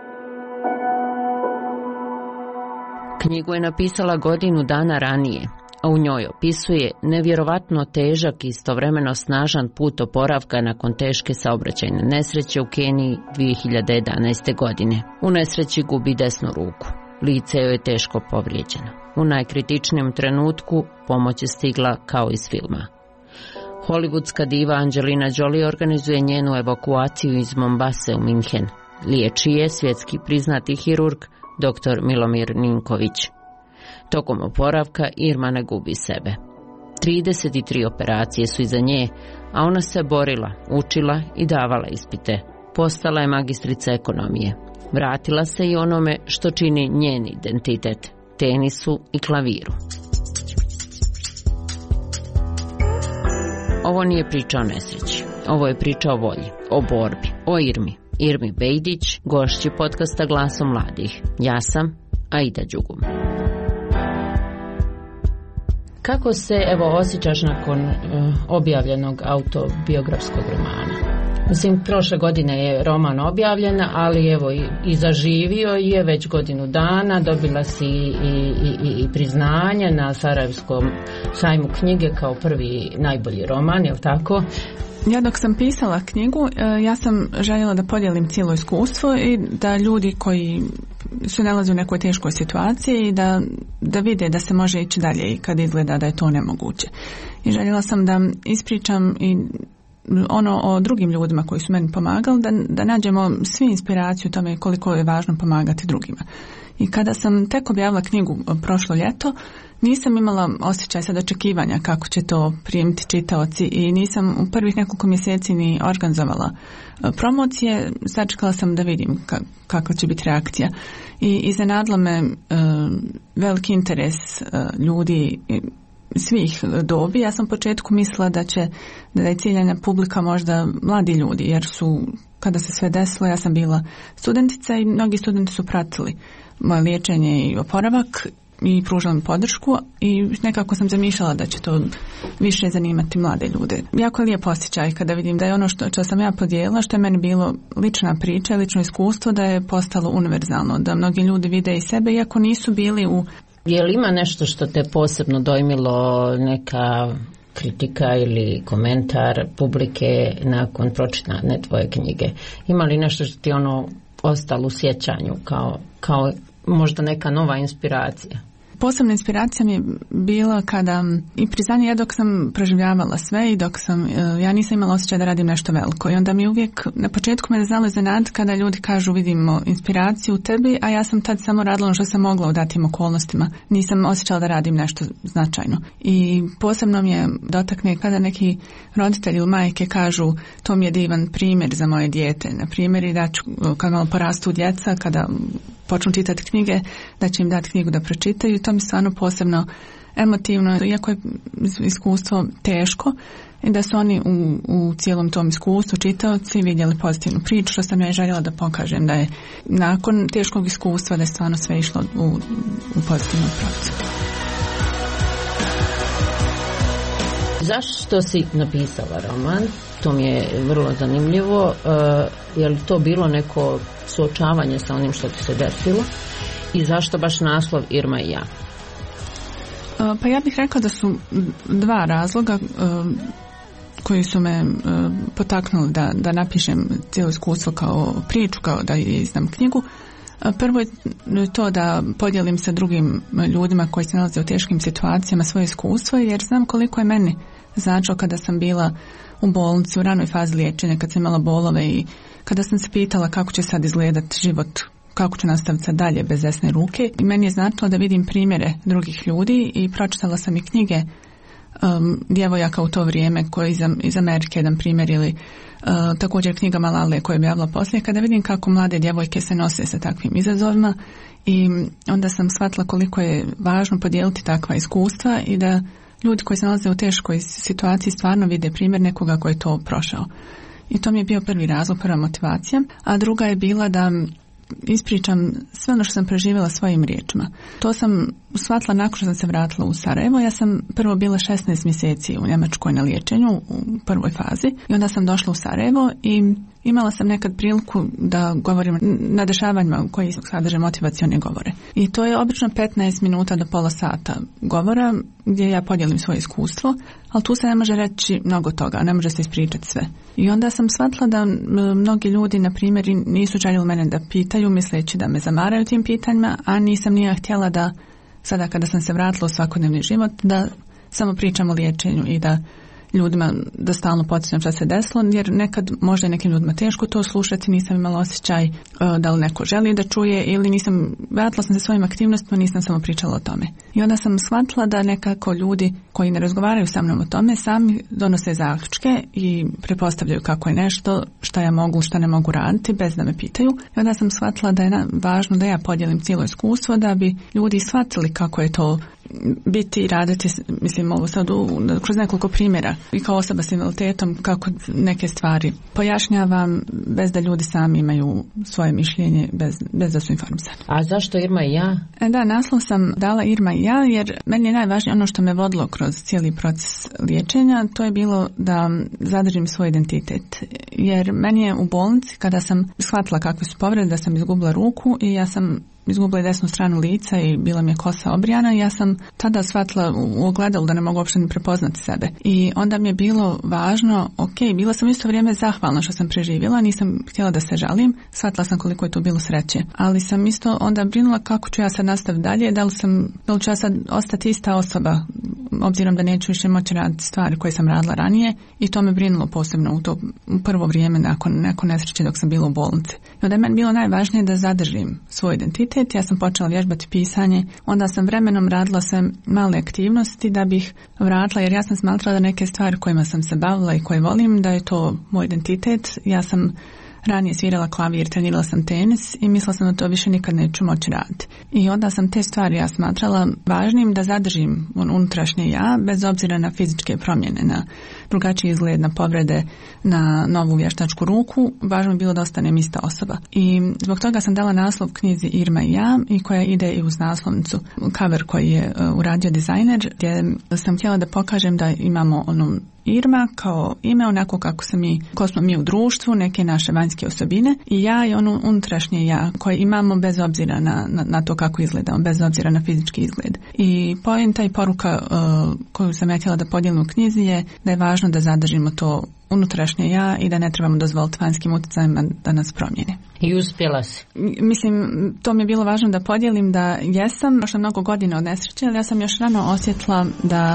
Knjigu je napisala godinu dana ranije, a u njoj opisuje nevjerovatno težak i istovremeno snažan put oporavka nakon teške saobraćajne nesreće u Keniji dvije hiljade jedanaeste. godine. U nesreći gubi desnu ruku. Lice joj je teško povrijeđeno. U najkritičnijem trenutku pomoć je stigla kao iz filma. Hollywoodska diva Angelina Jolie organizuje njenu evakuaciju iz Mombase u Minhen. Liječi je svjetski priznati hirurg doktor Milomir Ninković. Tokom oporavka Irma ne gubi sebe. trideset tri operacije su iza nje, a ona se borila, učila i davala ispite. Postala je magistrica ekonomije. Vratila se i onome što čini njen identitet, tenisu i klaviru. Ovo nije priča o nesreći. Ovo je priča o volji, o borbi, o Irmi. Irmi Bejdić, gošći podcasta Glasom mladih. Ja sam Aida Đugum. Kako se evo osjećaš nakon uh, objavljenog autobiografskog romana? Mislim, prošle godine je roman objavljen, ali evo i, i zaživio je već godinu dana, dobila si i, i, i, i priznanje na Sarajevskom sajmu knjige kao prvi najbolji roman, je li tako? Ja dok sam pisala knjigu, ja sam željela da podijelim cijelo iskustvo i da ljudi koji su nalaze u nekoj teškoj situaciji i da, da vide da se može ići dalje i kad izgleda da je to nemoguće. I željela sam da ispričam i ono o drugim ljudima koji su meni pomagali, da, da nađemo svi inspiraciju o tome koliko je važno pomagati drugima. I kada sam tek objavila knjigu prošlo ljeto, nisam imala osjećaj sad očekivanja kako će to primiti čitaoci i nisam u prvih nekoliko mjeseci ni organizovala promocije. Sačekala sam da vidim ka- kako će biti reakcija. I iznenadila me e, veliki interes e, ljudi svih dobi. Ja sam u početku mislila da će da je ciljana publika možda mladi ljudi, jer su, kada se sve desilo, ja sam bila studentica i mnogi studenti su pratili moje liječenje i oporavak i pružala mi podršku i nekako sam zamišljala da će to više zanimati mlade ljude. Jako je lijep osjećaj kada vidim da je ono što, što sam ja podijelila, što je meni bilo lična priča, lično iskustvo, da je postalo univerzalno, da mnogi ljudi vide i sebe iako nisu bili u... Je li ima nešto što te posebno dojmilo, neka kritika ili komentar publike nakon pročitane tvoje knjige? Ima li nešto što ti ono ostalo u sjećanju kao, kao možda neka nova inspiracija? Posebna inspiracija mi je bila kada i priznanje, ja dok sam proživljavala sve i dok sam, ja nisam imala osjećaj da radim nešto veliko i onda mi uvijek na početku me znalo iznenaditi kada ljudi kažu vidimo inspiraciju u tebi, a ja sam tad samo radila ono što sam mogla u datim okolnostima. Nisam osjećala da radim nešto značajno. I posebno mi je dotakne kada neki roditelji ili majke kažu to mi je divan primjer za moje dijete. Na primjer i da ću, kad malo porastu djeca, kada počnu čitati knjige, da će im dati knjigu da pročitaju. To mi stvarno posebno emotivno, iako je iskustvo teško, i da su oni u, u cijelom tom iskustvu čitaoci vidjeli pozitivnu priču, što sam ja željela da pokažem da je nakon teškog iskustva da je stvarno sve išlo u, u pozitivnom pravcu. Zašto si napisala roman? To mi je vrlo zanimljivo. Uh, je li to bilo neko suočavanje sa onim što ti se desilo? I zašto baš naslov Irma i ja? Uh, pa ja bih rekla da su dva razloga uh, koji su me uh, potaknuli da, da napišem cijelo iskustvo kao priču, kao da izdam knjigu. Prvo je to da podijelim sa drugim ljudima koji se nalaze u teškim situacijama svoje iskustvo, jer znam koliko je meni značilo kada sam bila u bolnici u ranoj fazi liječenja, kad sam imala bolove i kada sam se pitala kako će sad izgledati život, kako ću nastaviti sad dalje bez desne ruke. I meni je značilo da vidim primjere drugih ljudi i pročitala sam i knjige um, djevojaka u to vrijeme koji iz, iz Amerike, jedan primjer, ili Uh, također knjiga Malale koju je objavila poslije, kada vidim kako mlade djevojke se nose sa takvim izazovima, i onda sam shvatila koliko je važno podijeliti takva iskustva i da ljudi koji se nalaze u teškoj situaciji stvarno vide primjer nekoga koji je to prošao. I to mi je bio prvi razlog, prva motivacija, a druga je bila da ispričam sve ono što sam preživjela svojim riječima. To sam shvatila nakon što sam se vratila u Sarajevo. Ja sam prvo bila šesnaest mjeseci u Njemačkoj na liječenju u prvoj fazi i onda sam došla u Sarajevo i imala sam nekad priliku da govorim na dešavanjima koji sadrže motivacione govore. I to je obično petnaest minuta do pola sata govora gdje ja podijelim svoje iskustvo, ali tu se ne može reći mnogo toga, ne može se ispričati sve. I onda sam shvatila da mnogi ljudi, na primjer, nisu željeli mene da pitaju, misleći da me zamaraju tim pitanjima, a nisam nije htjela da sada kada sam se vratila u svakodnevni život, da samo pričam o liječenju i da ljudima da stalno podsjećam šta se desilo, jer nekad možda je nekim ljudima teško to slušati, nisam imala osjećaj uh, da li neko želi da čuje, ili nisam, vratila sam se svojim aktivnostima, nisam samo pričala o tome. I onda sam shvatila da nekako ljudi koji ne razgovaraju sa mnom o tome sami donose zaključke i prepostavljaju kako je nešto, šta ja mogu, šta ne mogu raditi bez da me pitaju. I onda sam shvatila da je na, važno da ja podijelim cijelo iskustvo da bi ljudi shvatili kako je to biti i raditi, mislim ovo sad u, kroz nekoliko primjera i kao osoba s invaliditetom, kako neke stvari pojašnjavam bez da ljudi sami imaju svoje mišljenje, bez, bez da su informisani. A zašto Irma i ja? E da, naslov sam dala Irma i ja jer meni je najvažnije ono što me vodilo kroz cijeli proces liječenja, to je bilo da zadržim svoj identitet. Jer meni je u bolnici, kada sam shvatila kakve su povrede, da sam izgubila ruku i ja sam izgubila desnu stranu lica i bila mi je kosa obrijana, ja sam tada shvatila u ogledalu da ne mogu uopšte ni prepoznati sebe. I onda mi je bilo važno, ok, bila sam isto vrijeme zahvalna što sam preživjela, nisam htjela da se žalim, shvatila sam koliko je to bilo sreće. Ali sam isto onda brinula kako ću ja sad nastaviti dalje, da li, sam, da li ću ja sad ostati ista osoba, obzirom da neću više moći raditi stvari koje sam radila ranije, i to me brinulo posebno u to u prvo vrijeme nakon, nakon nesreće dok sam bila u bolnici. I onda je meni bilo najvažnije da zadržim svoj identitet. Ja sam počela vježbati pisanje, onda sam vremenom radila sve male aktivnosti da bih vratila, jer ja sam smatrala da neke stvari kojima sam se bavila i koje volim, da je to moj identitet. Ja sam ranije svirala klavir, trenirala sam tenis i mislila sam da to više nikad neću moći raditi. I onda sam te stvari ja smatrala važnim da zadržim unutrašnje ja, bez obzira na fizičke promjene, na drugačiji izgled, na povrede, na novu vještačku ruku. Važno je bilo da ostanem ista osoba. I zbog toga sam dala naslov knjizi Irma i ja, i koja ide i uz naslovnicu cover koji je uh, uradio dizajner, gdje sam htjela da pokažem da imamo onu Irma kao ime, onako kako se mi, ko smo mi u društvu, neke naše vanjske osobine, i ja i ono unutrašnje ja koje imamo bez obzira na, na, na to kako izgledamo, bez obzira na fizički izgled. I poenta i poruka uh, koju sam ja htjela da podijelim u knjizi je da je važno da zadržimo to unutrašnje ja i da ne trebamo dozvoliti vanjskim utjecajima da nas promijene. I uspjela si. Mislim, to mi je bilo važno da podijelim da jesam, prošlo mnogo godina od nesreće, ali ja sam još rano osjetila da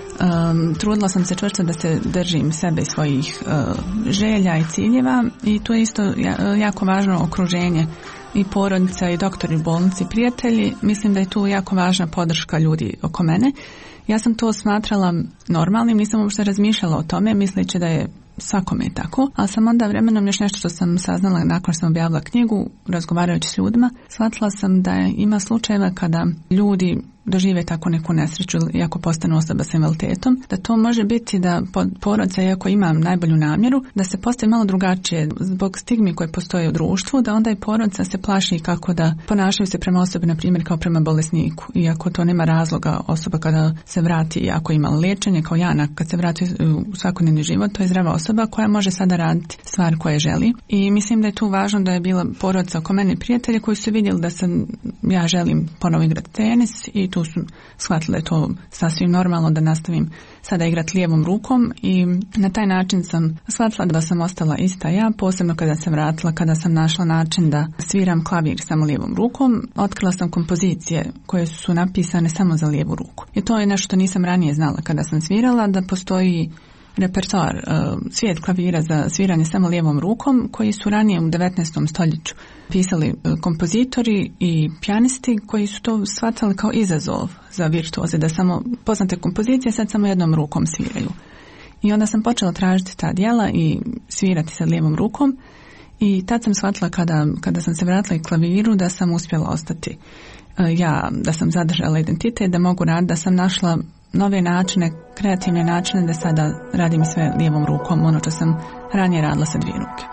Um, trudila sam se čvrsto da se držim sebe i svojih uh, želja i ciljeva, i tu je isto jako važno okruženje i porodica i doktori u bolnici, prijatelji. Mislim da je tu jako važna podrška ljudi oko mene. Ja sam to smatrala normalnim, nisam uopšte razmišljala o tome, misleći da je svakome je tako, ali sam onda vremenom još nešto što sam saznala nakon što sam objavila knjigu, razgovarajući s ljudima, shvatila sam da ima slučajeva kada ljudi dožive tako neku nesreću i ako postanu osoba sa invaliditetom, da to može biti da porodica, iako ima najbolju namjeru, da se postavi malo drugačije zbog stigmi koje postoje u društvu, da onda i porodica se plaši kako da ponašaju se prema osobi, na primjer kao prema bolesniku. Iako to nema razloga, osoba kada se vrati, ako ima liječenje, kao Jana, kad se vrati u svakodnevni život, to je zdrava osoba koja može sada raditi stvari koje želi. I mislim da je tu važno da je bila porodica oko mene prijatelji koji su vidjeli da sam, ja želim ponovo igrati tenis i tu su shvatili da je to sasvim normalno da nastavim sada igrati lijevom rukom i na taj način sam shvatila da sam ostala ista ja, posebno kada sam vratila, kada sam našla način da sviram klavir samo lijevom rukom. Otkrila sam kompozicije koje su napisane samo za lijevu ruku. I to je nešto što nisam ranije znala kada sam svirala, da postoji repertoar, uh, svijet klavira za sviranje samo lijevom rukom koji su ranije u devetnaestom stoljeću pisali uh, kompozitori i pijanisti koji su to shvatali kao izazov za virtuoze, da samo poznate kompozicije sad samo jednom rukom sviraju. I onda sam počela tražiti ta djela i svirati sa lijevom rukom i tad sam shvatila kada, kada sam se vratila i klaviru da sam uspjela ostati uh, ja, da sam zadržala identitet, da mogu raditi, da sam našla nove načine, kreativne načine da sada radim sve lijevom rukom, ono što sam ranije radila sa dvije ruke.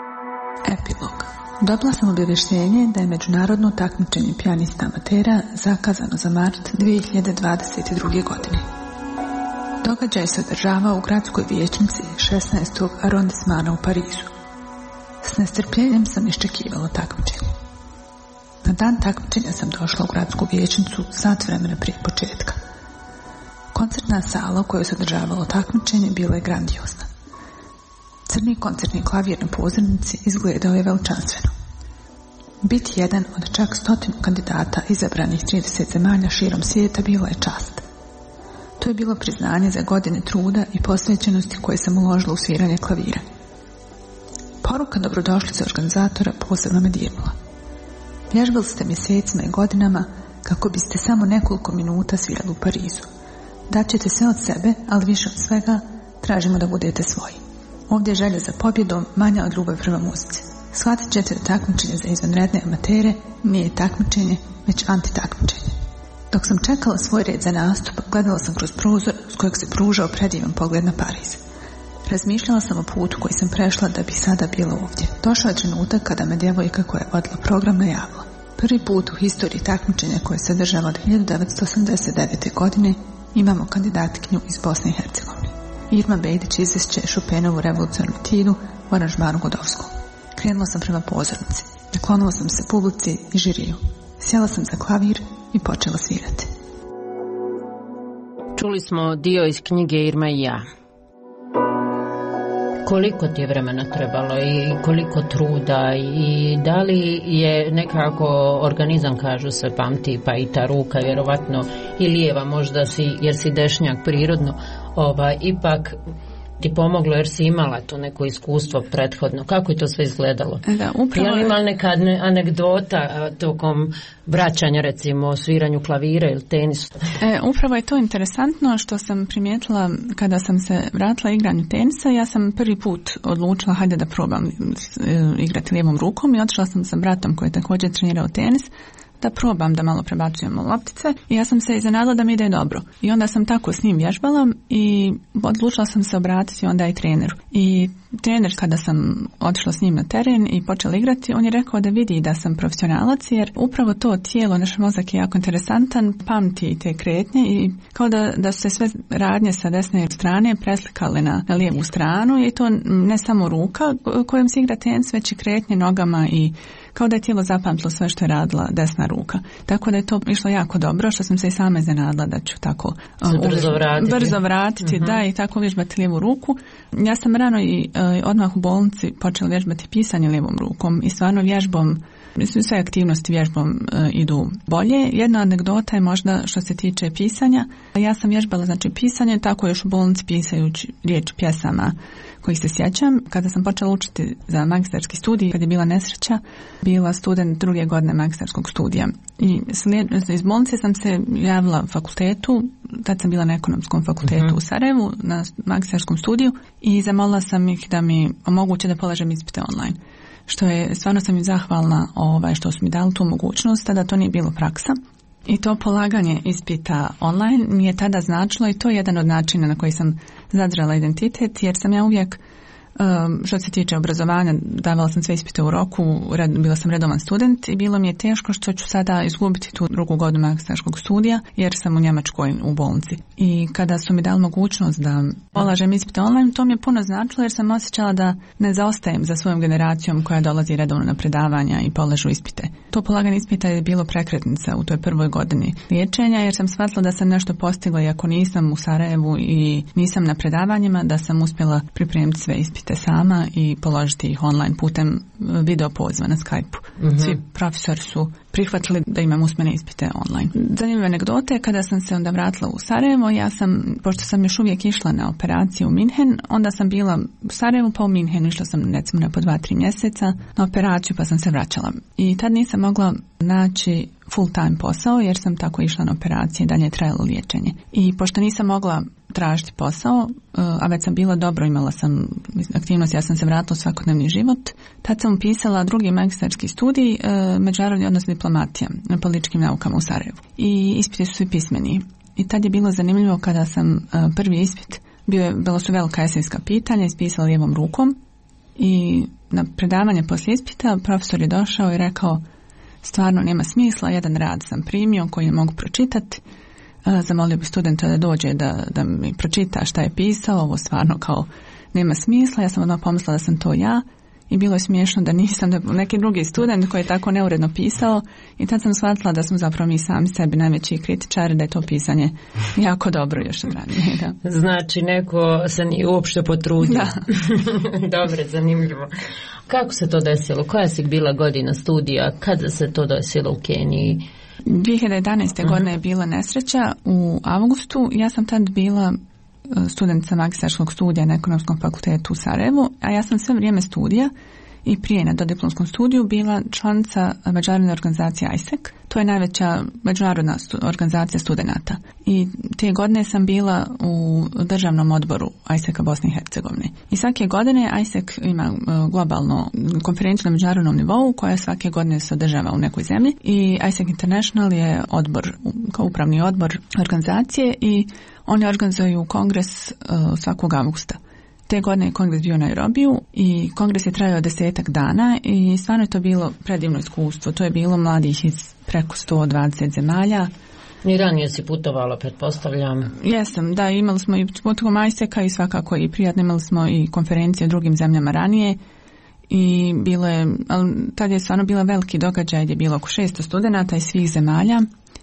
Epilog. Dobila sam obavještenje da je međunarodno takmičenje pijanista amatera zakazano za mart dvije hiljade dvadeset druge. godine. Događaj se održavao u gradskoj vijećnici šesnaestog arondismana u Parizu. S nestrpljenjem sam iščekivala takmičenje. Na dan takmičenja sam došla u gradsku vijećnicu sat vremena prije početka. Koncertna sala u kojoj se održavalo takmičenje bila je grandiozna. Crni koncertni klavir na pozornici izgledao je veličanstveno. Biti jedan od čak stotinu kandidata izabranih trideset zemalja širom svijeta bila je čast. To je bilo priznanje za godine truda i posvećenosti koje sam uložila u sviranje klavira. Poruka dobrodošlice organizatora posebno me dirnula. Vježbali ste mjesecima i godinama kako biste samo nekoliko minuta svirali u Parizu. Daćete sve od sebe, ali više od svega tražimo da budete svoji. Ovdje je želja za pobjedom manja od ljubavi prema muzici. Shvatit ćete da takmičenje za izvanredne amatere nije takmičenje, već antitakmičenje. Dok sam čekala svoj red za nastup, gledala sam kroz prozor s kojeg se pružao predivan pogled na Pariz. Razmišljala sam o putu koji sam prešla da bi sada bila ovdje. Došao je trenutak kada me djevojka koja je vodila program najavila. Prvi put u historiji takmičenja koje se održava od hiljadu devetsto osamdeset devete. godine imamo kandidatkinju iz Bosne i Hercegovine. Irma Bejdić izvešće Chopinovu revolucionarnu etudu u aranžmanu Godovskom. Krenula sam prema pozornici. Naklonila sam se publici i žiriju. Sjela sam za klavir i počela svirati. Čuli smo dio iz knjige Irma i ja. Koliko ti je vremena trebalo i koliko truda i da li je nekako organizam, kažu se, pamti, pa i ta ruka vjerovatno i lijeva možda si, jer si dešnjak prirodno, ovaj, ipak ti pomoglo jer si imala to neko iskustvo prethodno. Kako je to sve izgledalo? Da, upravo... Je li imala neka anegdota tokom vraćanja, recimo, o sviranju klavira ili tenisu? E, upravo je to interesantno što sam primijetila kada sam se vratila igranju tenisa. Ja sam prvi put odlučila hajde da probam igrati lijevom rukom i otišla sam sa bratom koji je također trenirao tenis da probam da malo prebacujemo loptice i ja sam se iznenadila da mi ide dobro. I onda sam tako s njim vježbala i odlučila sam se obratiti onda i treneru. I trener, kada sam otišla s njim na teren i počela igrati, on je rekao da vidi da sam profesionalac jer upravo to tijelo, naš mozak je jako interesantan, pamti te kretnje i kao da, da se sve radnje sa desne strane preslikale na, na lijevu stranu i to ne samo ruka kojom se igra tenis, već i kretnje nogama i kao da je tijelo zapamtilo sve što je radila desna ruka. Tako da je to išlo jako dobro, što sam se i sama iznenadila da ću tako se brzo vratiti, brzo vratiti uh-huh. da, i tako vježbati lijevu ruku. Ja sam rano i uh, odmah u bolnici počela vježbati pisanje lijevom rukom i stvarno vježbom, mislim, sve aktivnosti vježbom uh, idu bolje. Jedna anegdota je možda što se tiče pisanja. Ja sam vježbala znači pisanje, tako još u bolnici pisajući riječ pjesama kojih se sjećam. Kada sam počela učiti za magistarski studij, kad je bila nesreća, bila student druge godine magistarskog studija. I iz bolnice sam se javila fakultetu, tad sam bila na ekonomskom fakultetu uh-huh. u Sarajevu, na magistarskom studiju i zamolila sam ih da mi omoguće da polažem ispite online. Što je, stvarno sam im zahvalna ovaj, što su mi dali tu mogućnost, tada to nije bilo praksa. I to polaganje ispita online mi je tada značilo i to je jedan od načina na koji sam zadržala identitet, jer sam ja uvijek, što se tiče obrazovanja, davala sam sve ispite u roku, bila sam redovan student i bilo mi je teško što ću sada izgubiti tu drugu godinu magistarskog studija jer sam u Njemačkoj u bolnici. I kada su mi dali mogućnost da polažem ispite online, to mi je puno značilo jer sam osjećala da ne zaostajem za svojom generacijom koja dolazi redovno na predavanja i polažu ispite. To polaganje ispita je bilo prekretnica u toj prvoj godini liječenja jer sam shvatila da sam nešto postigla i ako nisam u Sarajevu i nisam na predavanjima, da sam uspjela pripremiti sve ispite sama i položiti ih online putem video poziva na Skype-u. Mm-hmm. Svi profesori su prihvatili da imam usmene ispite online. Zanimljive anegdote, kada sam se onda vratila u Sarajevo, ja sam, pošto sam još uvijek išla na operaciju u Minhen, onda sam bila u Sarajevu pa u Minhenu, išla sam recimo na po dva, tri mjeseca na operaciju pa sam se vraćala. I tad nisam mogla naći full time posao jer sam tako išla na operacije i dalje je trajalo liječenje. I pošto nisam mogla tražiti posao, a već sam bila dobro, imala sam aktivnost, ja sam se vratila u svakodnevni život. Tad sam upisala drugi magistarski studij, međunarodni odnos diplomatija na političkim naukama u Sarajevu. I ispiti su svi pismeni. I tad je bilo zanimljivo kada sam prvi ispit, bio je, bilo su velika esejska pitanja, ispisala lijevom rukom i na predavanje poslije ispita profesor je došao i rekao stvarno nema smisla, jedan rad sam primio koji ne mogu pročitati. Zamolio bi studenta da dođe da, da mi pročita šta je pisao, ovo stvarno kao nema smisla, ja sam odmah pomislila da sam to ja i bilo je smiješno da nisam, da neki drugi student koji je tako neuredno pisao i tad sam shvatila da smo zapravo mi sami sebi najveći kritičari, da je to pisanje jako dobro još od ranije. Da. Znači neko se nije uopšte potrudio. Da. Dobro, zanimljivo. Kako se to desilo? Koja si bila godina studija? Kada se to desilo u Keniji? dvije hiljade jedanaeste. Uh-huh. godine je bila nesreća u avgustu. Ja sam tad bila studentica magistarskog studija na Ekonomskom fakultetu u Sarajevu, a ja sam sve vrijeme studija i prije na dodiplomskom studiju bila članica međunarodne organizacije I S E C. To je najveća međunarodna stu- organizacija studenata. I te godine sam bila u državnom odboru I S E C-a Bosne i Hercegovine. I svake godine I S E C ima globalno konferenciju na međunarodnom nivou koja svake godine se održava u nekoj zemlji. I I S E C International je odbor, kao upravni odbor organizacije i oni organizuju kongres uh, svakog avgusta. Te godine je kongres bio u Nairobiju i kongres je trajao desetak dana i stvarno je to bilo predivno iskustvo. To je bilo mladih iz preko sto dvadeset zemalja. I ranije si putovala, pretpostavljam. Jesam, da, imali smo i putovom I S E C-a i svakako i prijatno, imali smo i konferencije u drugim zemljama ranije i bilo je, ali tad je stvarno bila veliki događaj gdje je bilo oko šesto studenata iz svih zemalja.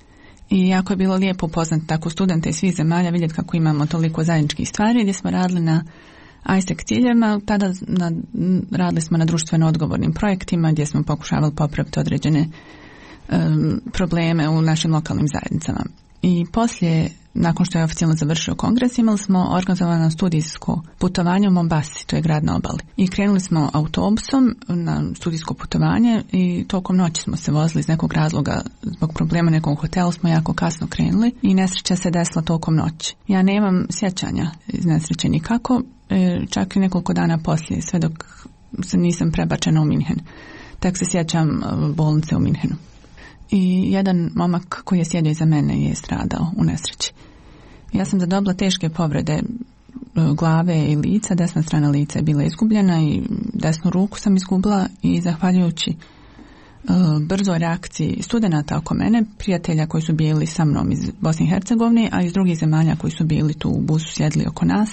I jako je bilo lijepo upoznati tako studente iz svih zemalja, vidjeti kako imamo toliko zajedničkih stvari, gdje smo radili na I S E C ciljevima, tada na, radili smo na društveno odgovornim projektima gdje smo pokušavali popraviti određene um, probleme u našim lokalnim zajednicama. I poslije, nakon što je oficijalno završio kongres, imali smo organizovano studijsko putovanje u Mombasi, to je grad na obali. I krenuli smo autobusom na studijsko putovanje i tokom noći smo se vozili iz nekog razloga, zbog problema nekog hotelu smo jako kasno krenuli i nesreća se desila tokom noći. Ja nemam sjećanja iz nesreće nikako, čak i nekoliko dana poslije, sve dok se nisam prebačena u Minhen. Tek se sjećam bolnice u Minhenu. I jedan momak koji je sjedio iza mene je stradao u nesreći. Ja sam zadobila teške povrede glave i lica, desna strana lica je bila izgubljena i desnu ruku sam izgubila i zahvaljujući uh, brzoj reakciji studenata oko mene, prijatelja koji su bili sa mnom iz Bosne i Hercegovine, a iz drugih zemalja koji su bili tu u busu sjedli oko nas.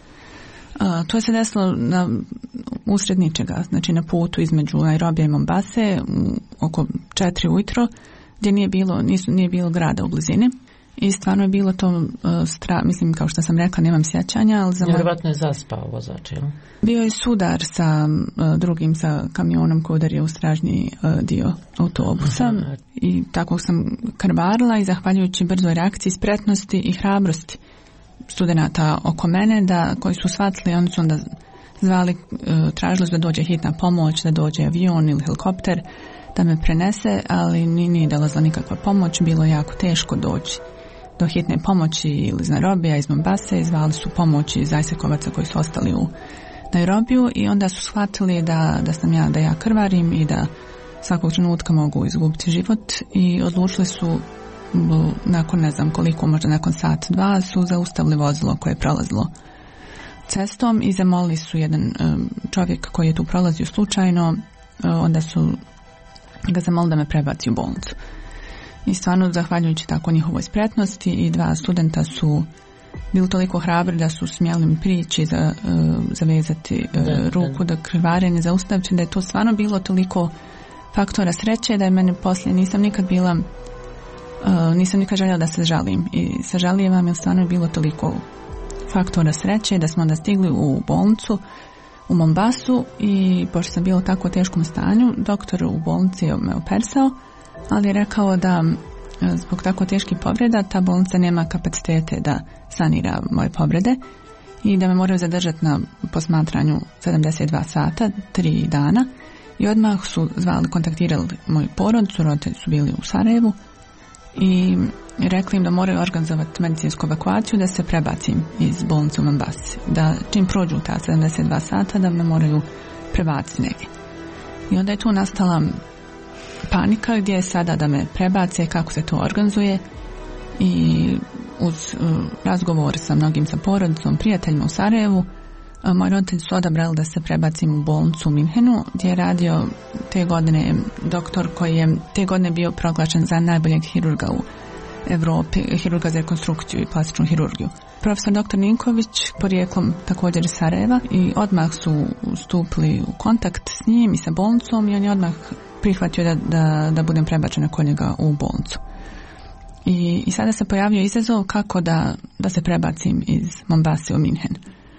Uh, to se desilo na usred ničega, znači na putu između Nairobija i Mombase oko četiri ujutro, gdje nije bilo, nisu, nije bilo grada u blizini. I stvarno je bilo to uh, stra, mislim, kao što sam rekla, nemam sjećanja, ali za moj... Vjerovatno je zaspao vozač, jel? Bio je sudar sa uh, drugim, sa kamionom koji udario u stražnji uh, dio autobusa. Aha. I tako sam krvarila i zahvaljujući brzoj reakciji, spretnosti i hrabrosti studenata oko mene, da, koji su shvatili, oni su onda zvali, uh, tražili da dođe hitna pomoć, da dođe avion ili helikopter, da me prenese, ali nije dolazila nikakva pomoć, bilo je jako teško doći do hitne pomoći ili iz Nairobija, iz Mombase, zvali su pomoći iz Ajsekovaca koji su ostali u Nairobiju i onda su shvatili da, da sam ja, da ja krvarim i da svakog trenutka mogu izgubiti život i odlučili su nakon ne znam koliko, možda nakon sat, dva, su zaustavili vozilo koje je prolazilo cestom i zamolili su jedan čovjek koji je tu prolazio slučajno, onda su ga zamolili da me prebaci u bolnicu. I stvarno, zahvaljujući tako njihovoj spretnosti, i dva studenta su bili toliko hrabri da su smjeli mi prići za, zavezati da, ruku da krvarenje zaustaviti, da je to stvarno bilo toliko faktora sreće da je mene poslije nisam nikad bila uh, nisam nikad željela da se žalim i sažalijevam jer stvarno je bilo toliko faktora sreće da smo onda stigli u bolnicu u Mombasu i pošto sam bila u tako teškom stanju, doktor u bolnici je me operisao, ali je rekao da zbog tako teških povreda ta bolnica nema kapacitete da sanira moje povrede i da me moraju zadržati na posmatranju sedamdeset dva sata, tri dana. I odmah su zvali, kontaktirali moju porodicu, roditelji su bili u Sarajevu i rekli im da moraju organizovati medicinsku evakuaciju da se prebacim iz bolnice u Mombasi. Da čim prođu ta sedamdeset dva sata da me moraju prebaciti negdje. I onda je tu nastala panika gdje je sada da me prebace, kako se to organizuje i uz uh, razgovor sa mnogim sa porodicom, prijateljima u Sarajevu, moji roditelji su odabrali da se prebacim u bolnicu u Minhenu gdje je radio te godine doktor koji je te godine bio proglašen za najboljeg hirurga u Europi, hirurga za rekonstrukciju i plastičnu hirurgiju. Profesor doktor Ninković, porijeklom također iz Sarajeva, i odmah su stupili u kontakt s njim i sa bolnicom i on je odmah prihvatio da, da, da budem prebačena kod njega u bolnicu. I, i sada se pojavio izazov kako da, da se prebacim iz Mombase u Minhen.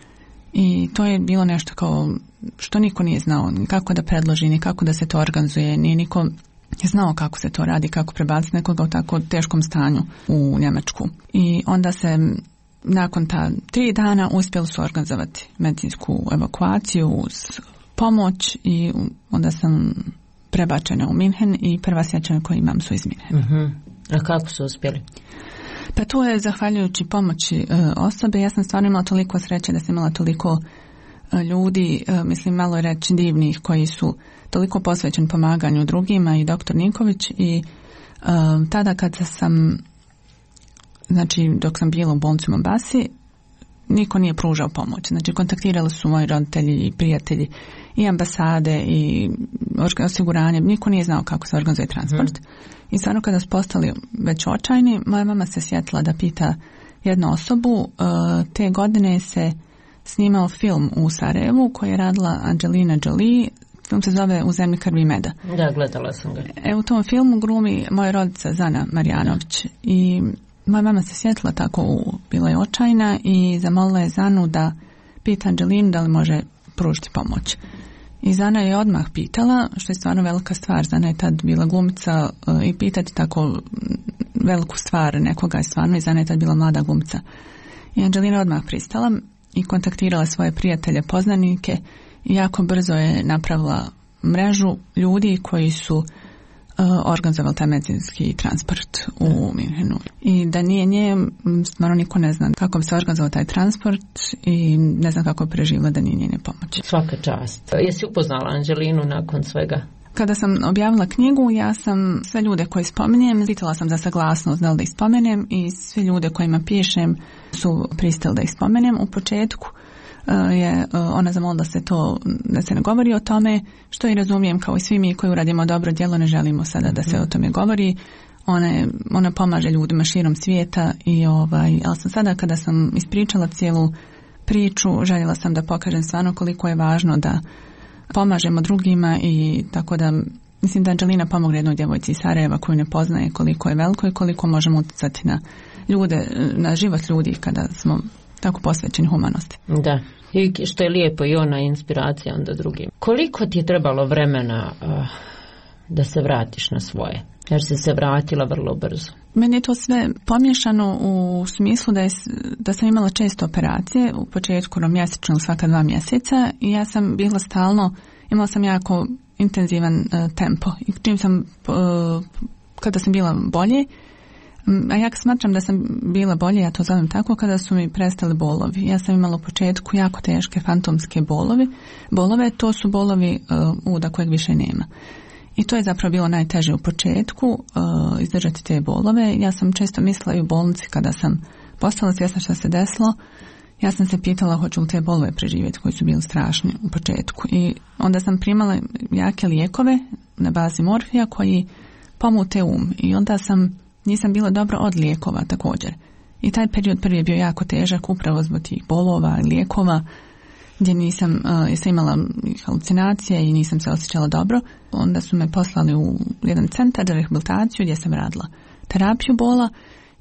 I to je bilo nešto kao što niko nije znao, kako da predloži, ni kako da se to organizuje, nije niko znao kako se to radi, kako prebaciti nekoga u tako teškom stanju u Njemačku. I onda se nakon ta tri dana uspjeli su organizovati medicinsku evakuaciju uz pomoć i onda sam prebačena u Minhen i prva sjećanja koje imam su iz Minhena. Uh-huh. A kako su uspjeli? Pa to je zahvaljujući pomoći e, osobe. Ja sam stvarno imala toliko sreće da sam imala toliko e, ljudi, e, mislim malo je reći divnih, koji su toliko posvećeni pomaganju drugima, i doktor Ninković. I e, tada kada sam, znači dok sam bila u bolnici u Mombasi, niko nije pružao pomoć. Znači kontaktirali su moji roditelji i prijatelji i ambasade i osiguranje. Niko nije znao kako se organizuje transport. Hmm. I stvarno kada su postali već očajni, moja mama se sjetila da pita jednu osobu. Te godine se snimao film u Sarajevu koji je radila Angelina Jolie. Film se zove U zemlji krvi i meda. Da, gledala sam ga. E, u tom filmu glumi moja rodica Zana Marjanović. I moja mama se sjetila tako, u, bila je očajna i zamolila je Zanu da pita Angelinu da li može pružiti pomoć. I Zana je odmah pitala, što je stvarno velika stvar. Zana je tad bila glumica uh, i pitati tako veliku stvar nekoga je stvarno, i Zana je tad bila mlada glumica. I Angelina odmah pristala i kontaktirala svoje prijatelje, poznanike i jako brzo je napravila mrežu ljudi koji su organizovali taj medicinski transport u Minhenu. I da nije nje, stvarno niko ne zna kako bi se organizovao taj transport i ne znam kako je preživjela da nije njene pomoći. Svaka čast. Jesi upoznala Angelinu nakon svega? Kada sam objavila knjigu, ja sam sve ljude koje spominjem, pitala sam za saglasnost da li da ih spomenem, i sve ljude kojima pišem su pristali da ih spomenem. U početku je ona zamolila da se to, da se ne govori o tome, što i razumijem, kao i svi mi koji uradimo dobro djelo, ne želimo sada da se o tome govori. Ona, ona pomaže ljudima širom svijeta, i ovaj, ali sam sada kada sam ispričala cijelu priču, željela sam da pokažem stvarno koliko je važno da pomažemo drugima, i tako da mislim da Angelina pomogne jednoj djevojci iz Sarajeva koju ne poznaje, koliko je veliko i koliko možemo utjecati na ljude, na život ljudi kada smo tako posvećeni humanosti. Da, i što je lijepo, i ona inspiracija onda drugim. Koliko ti je trebalo vremena uh, da se vratiš na svoje? Jer si se vratila vrlo brzo. Meni je to sve pomiješano u smislu da, je, da sam imala često operacije, u početku mjesečno, svaka dva mjeseca, i ja sam bila stalno, imala sam jako intenzivan uh, tempo. I čim sam, uh, kada sam bila bolje, a ja smatram da sam bila bolje, ja to zovem tako, kada su mi prestali bolovi. Ja sam imala u početku jako teške fantomske bolovi. Bolove, to su bolovi uh, uda kojeg više nema. I to je zapravo bilo najteže u početku, uh, izdržati te bolove. Ja sam često mislila i u bolnici kada sam postala svjesna što se desilo, ja sam se pitala hoću li te bolove preživjeti koji su bili strašni u početku. I onda sam primala jake lijekove na bazi morfija koji pomute um. I onda sam, nisam bila dobro od lijekova također. I taj period prvi je bio jako težak upravo zbog tih bolova i lijekova gdje nisam, uh, sam imala halucinacije i nisam se osjećala dobro. Onda su me poslali u jedan centar za rehabilitaciju gdje sam radila terapiju bola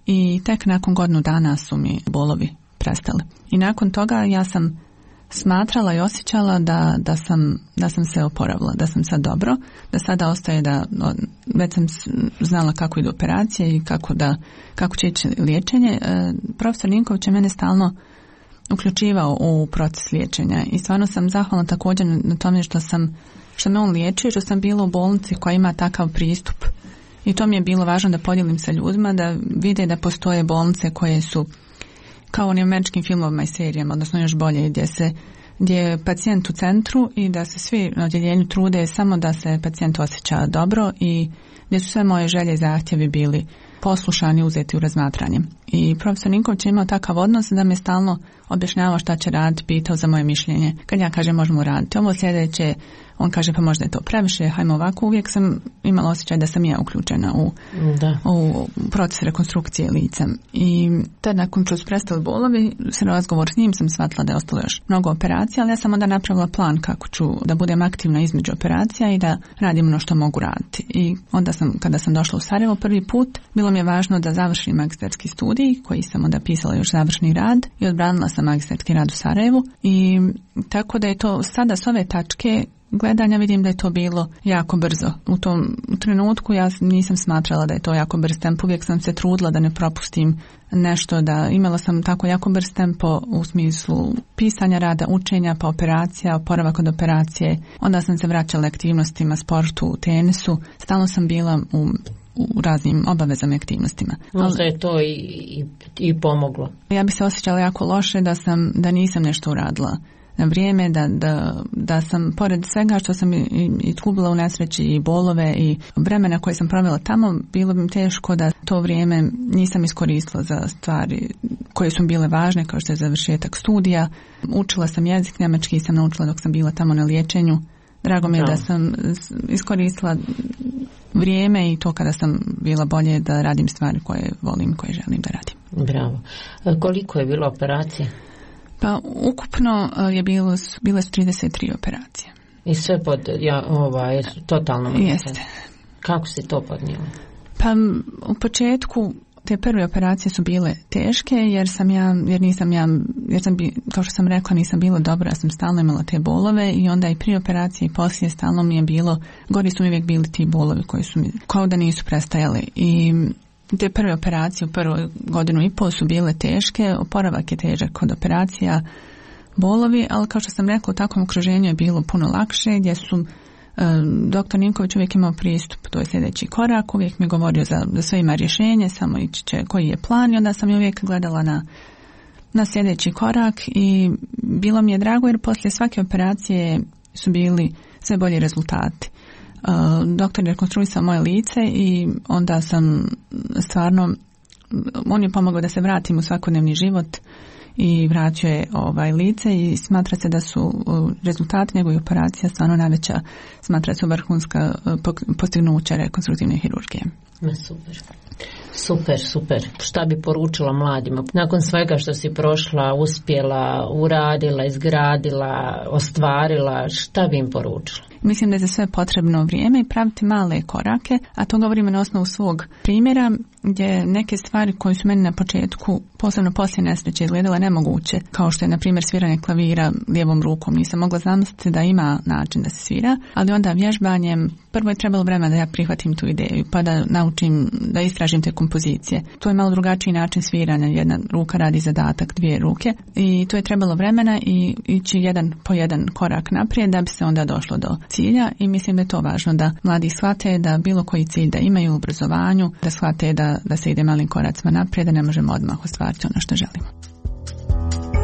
i tek nakon godinu dana su mi bolovi prestali. I nakon toga ja sam smatrala i osjećala da, da, sam, da sam se oporavila, da sam sad dobro, da sada ostaje da, već sam znala kako idu operacije i kako, da, kako će ići liječenje. E, profesor Ninković je mene stalno uključivao u proces liječenja i stvarno sam zahvalna također na tome što sam, što me on liječio, što sam bila u bolnici koja ima takav pristup. I to mi je bilo važno da podijelim sa ljudima, da vide da postoje bolnice koje su kao u američkim filmovima i serijama, odnosno još bolje, gdje se gdje je pacijent u centru i da se svi na odjeljenju trude samo da se pacijent osjeća dobro i gdje su sve moje želje i zahtjevi bili poslušani, uzeti u razmatranje. I profesor Ninković je imao takav odnos da me stalno objašnjavao šta će raditi, pitao za moje mišljenje. Kad ja kažem možemo raditi ovo sljedeće, on kaže pa možda je to previše, hajmo ovako. Uvijek sam imala osjećaj da sam ja uključena u, da. u proces rekonstrukcije lica. I tad nakon što su prestali bolovi, s razgovor s njim sam shvatila da je ostalo još mnogo operacija, ali ja sam onda napravila plan kako ću da budem aktivna između operacija i da radim ono što mogu raditi. I onda sam, kada sam došla u Sarajevo prvi put, bilo mi je važno da završim magistarski studij, koji sam onda pisala još završni rad i odbranila sam magistarski rad u Sarajevu. I tako da je to sada s ove tačke gledanja vidim da je to bilo jako brzo. U tom trenutku ja nisam smatrala da je to jako brz tempo, uvijek sam se trudila da ne propustim nešto, da imala sam tako jako brz tempo u smislu pisanja rada, učenja, pa operacija, oporavak od operacije. Onda sam se vraćala aktivnostima, sportu, tenisu. Stalno sam bila u u raznim obavezama i aktivnostima. Možda je to i, i, i pomoglo. Ja bi se osjećala jako loše da sam, da nisam nešto uradila na vrijeme, da, da, da sam pored svega što sam izgubila u nesreći i bolove i vremena koje sam provela tamo, bilo bi mi teško da to vrijeme nisam iskoristila za stvari koje su bile važne, kao što je završetak studija. Učila sam jezik njemački, sam naučila dok sam bila tamo na liječenju. Drago mi je da, da sam iskoristila vrijeme i to kada sam bila bolje da radim stvari koje volim, koje želim da radim. Bravo. Koliko je bilo operacije? Pa ukupno je bilo, bile su trideset tri operacije. I sve pod ja, ovaj, totalno? Jeste. Kako si to podnijela? Pa u početku te prve operacije su bile teške jer sam ja, jer nisam ja, jer sam bi, kao što sam rekla, nisam bila dobra, ja sam stalno imala te bolove i onda i prije operacije i poslije stalno mi je bilo, gori su mi uvijek bili ti bolovi koji su mi, kao da nisu prestajali. I te prve operacije u prvu godinu i pol su bile teške, oporavak je težak kod operacija, bolovi, ali kao što sam rekla, u takvom okruženju je bilo puno lakše, gdje su doktor Ninković uvijek imao pristup, to je sljedeći korak, uvijek mi govorio za, da sve ima rješenje, samo ići će koji je plan i onda sam uvijek gledala na, na sljedeći korak i bilo mi je drago jer poslije svake operacije su bili sve bolji rezultati. Doktor je rekonstruisao moje lice i onda sam stvarno, on je pomogao da se vratim u svakodnevni život i vraćao je ovaj lice i smatra se da su rezultati njegove operacije stvarno najveća, smatra se vrhunska postignuća rekonstruktivne hirurgije. Super. Super, super. Šta bi poručila mladima? Nakon svega što si prošla, uspjela, uradila, izgradila, ostvarila, šta bi im poručila? Mislim da je za sve potrebno vrijeme i praviti male korake, a to govorimo na osnovu svog primjera, gdje neke stvari koje su meni na početku, posebno poslije nesreće, izgledale nemoguće, kao što je na primjer sviranje klavira lijevom rukom. Nisam mogla zamisliti da ima način da se svira, ali onda vježbanjem, prvo je trebalo vremena da ja prihvatim tu ideju, pa da naučim, da istražim te kompozicije. To je malo drugačiji način sviranja, jedna ruka radi zadatak, dvije ruke i to je trebalo vremena i ići jedan po jedan korak naprijed da bi se onda došlo do cilja i mislim da je to važno da mladi shvate da bilo koji cilj da imaju u obrazovanju, da shvate da, da se ide malim koracima naprijed, da ne možemo odmah ostvariti ono što želimo.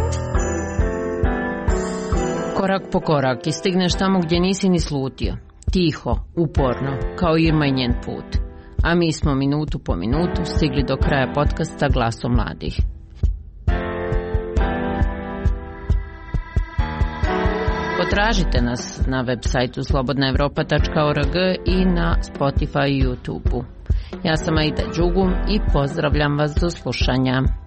Korak po korak i stigneš tamo gdje nisi ni slutio. Tiho, uporno, kao Irma i njen put. A mi smo minutu po minutu stigli do kraja podcasta Glasom mladih. Potražite nas na web sajtu slobodna evropa tačka org i na Spotify i YouTube-u. Ja sam Aida Đugum i pozdravljam vas do slušanja.